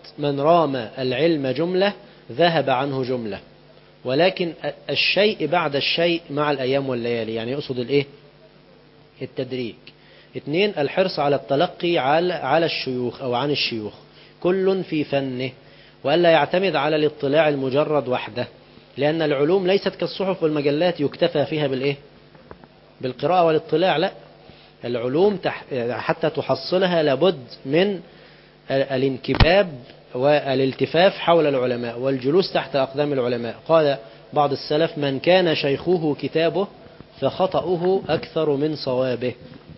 من رام العلم جملة ذهب عنه جملة، ولكن الشيء بعد الشيء مع الأيام والليالي، يعني يقصد الإيه؟ التدريج. اثنين، الحرص على التلقي على على الشيوخ أو عن الشيوخ كل في فنه، وألا يعتمد على الاطلاع المجرد وحده، لأن العلوم ليست كالصحف والمجلات يكتفى فيها بالإيه؟ بالقراءة والاطلاع. لا، العلوم حتى تحصلها لابد من الانكباب والالتفاف حول العلماء والجلوس تحت أقدام العلماء. قال بعض السلف: من كان شيخه كتابه فخطأه أكثر من صوابه.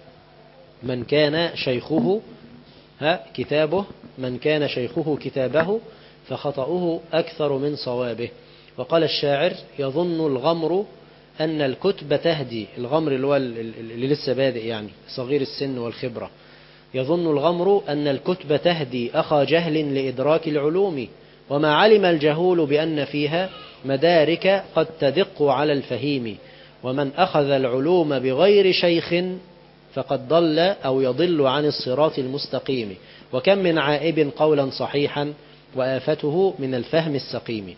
من كان شيخه ها كتابه من كان شيخه كتابه فخطأه أكثر من صوابه. وقال الشاعر: يظن الغمر أن الكتب تهدي. الغمر اللي هو اللي لسه بادئ، يعني صغير السن والخبرة. يظن الغمر أن الكتب تهدي أخا جهل لإدراك العلوم، وما علم الجهول بأن فيها مدارك قد تدق على الفهيم. ومن أخذ العلوم بغير شيخ فقد ضل أو يضل عن الصراط المستقيم. وكم من عائب قولا صحيحا وآفته من الفهم السقيم.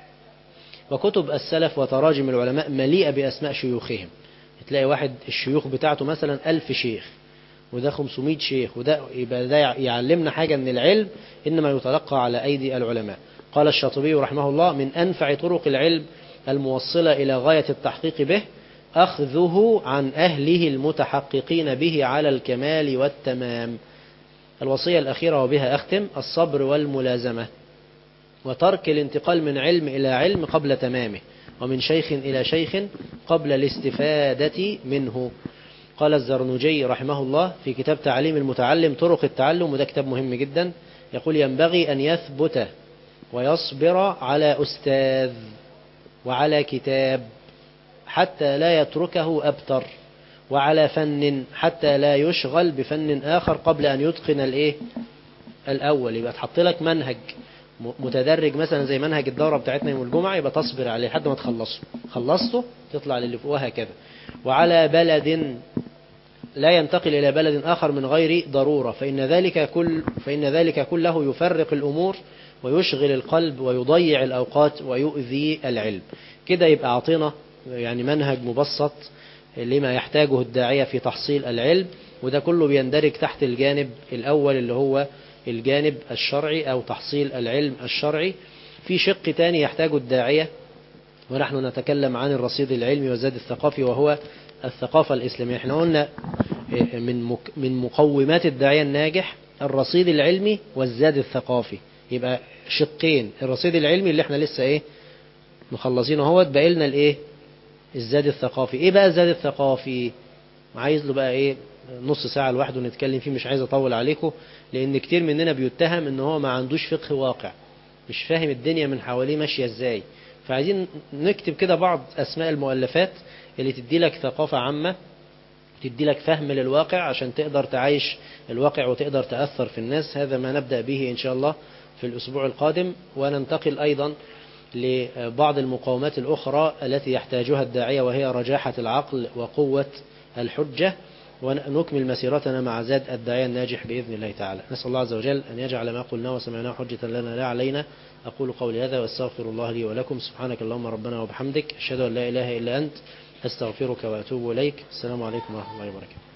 وكتب السلف وتراجم العلماء مليئة بأسماء شيوخهم. تلاقي واحد الشيوخ بتاعته مثلا ألف شيخ، وده خمسمائة شيخ، وده يبقى ده يعلمنا حاجة من العلم إنما يتلقى على أيدي العلماء. قال الشاطبي رحمه الله: من أنفع طرق العلم الموصلة إلى غاية التحقيق به أخذه عن أهله المتحققين به على الكمال والتمام. الوصية الأخيرة وبها أختم: الصبر والملازمة، وترك الانتقال من علم إلى علم قبل تمامه، ومن شيخ إلى شيخ قبل الاستفادة منه. قال الزرنجي رحمه الله في كتاب تعليم المتعلم طرق التعلم، وده كتاب مهم جدا، يقول: ينبغي أن يثبت ويصبر على أستاذ وعلى كتاب حتى لا يتركه أبتر، وعلى فن حتى لا يشغل بفن آخر قبل أن يتقن الإيه؟ الأول. يبقى تحط لك منهج متدرج مثلا زي منهج الدورة بتاعتنا يوم الجمعة، يبقى تصبر عليه لحد ما تخلصه، خلصته تطلع للي فوقها كده. وعلى بلد لا ينتقل إلى بلد آخر من غير ضرورة، فإن ذلك كل فإن ذلك كله يفرق الأمور ويشغل القلب ويضيع الأوقات ويؤذي العلم. كده يبقى أعطينا يعني منهج مبسط لما يحتاجه الداعية في تحصيل العلم، وده كله بيندرج تحت الجانب الأول اللي هو الجانب الشرعي أو تحصيل العلم الشرعي. في شق تاني يحتاجه الداعية، ونحن نتكلم عن الرصيد العلمي والزاد الثقافي، وهو الثقافة الإسلامية. احنا قلنا من من مقومات الداعية الناجح الرصيد العلمي والزاد الثقافي. يبقى شقين: الرصيد العلمي اللي احنا لسه ايه مخلصينه اهوت، بقى لنا الايه الزاد الثقافي. ايه بقى الزاد الثقافي؟ عايز له بقى ايه نص ساعة لوحده نتكلم فيه، مش عايز اطول عليكم، لان كتير مننا بيتهم ان هو ما عندوش فقه واقع، مش فاهم الدنيا من حواليه ماشية ازاي. فعايزين نكتب كده بعض اسماء المؤلفات اللي تدي لك ثقافة عامة، تدي لك فهم للواقع عشان تقدر تعيش الواقع وتقدر تأثر في الناس. هذا ما نبدأ به إن شاء الله في الأسبوع القادم، وننتقل أيضا لبعض المقاومات الأخرى التي يحتاجها الداعية، وهي رجاحة العقل وقوة الحجة، ونكمل مسيرتنا مع زاد الداعية الناجح بإذن الله تعالى. نسأل الله عز وجل أن يجعل ما قلنا وسمعناه حجة لنا لا علينا. أقول قولي هذا واستغفر الله لي ولكم. سبحانك اللهم ربنا وبحمدك، أشهد أن لا إله إلا أنت، أستغفرك وأتوب إليك. السلام عليكم ورحمة الله وبركاته.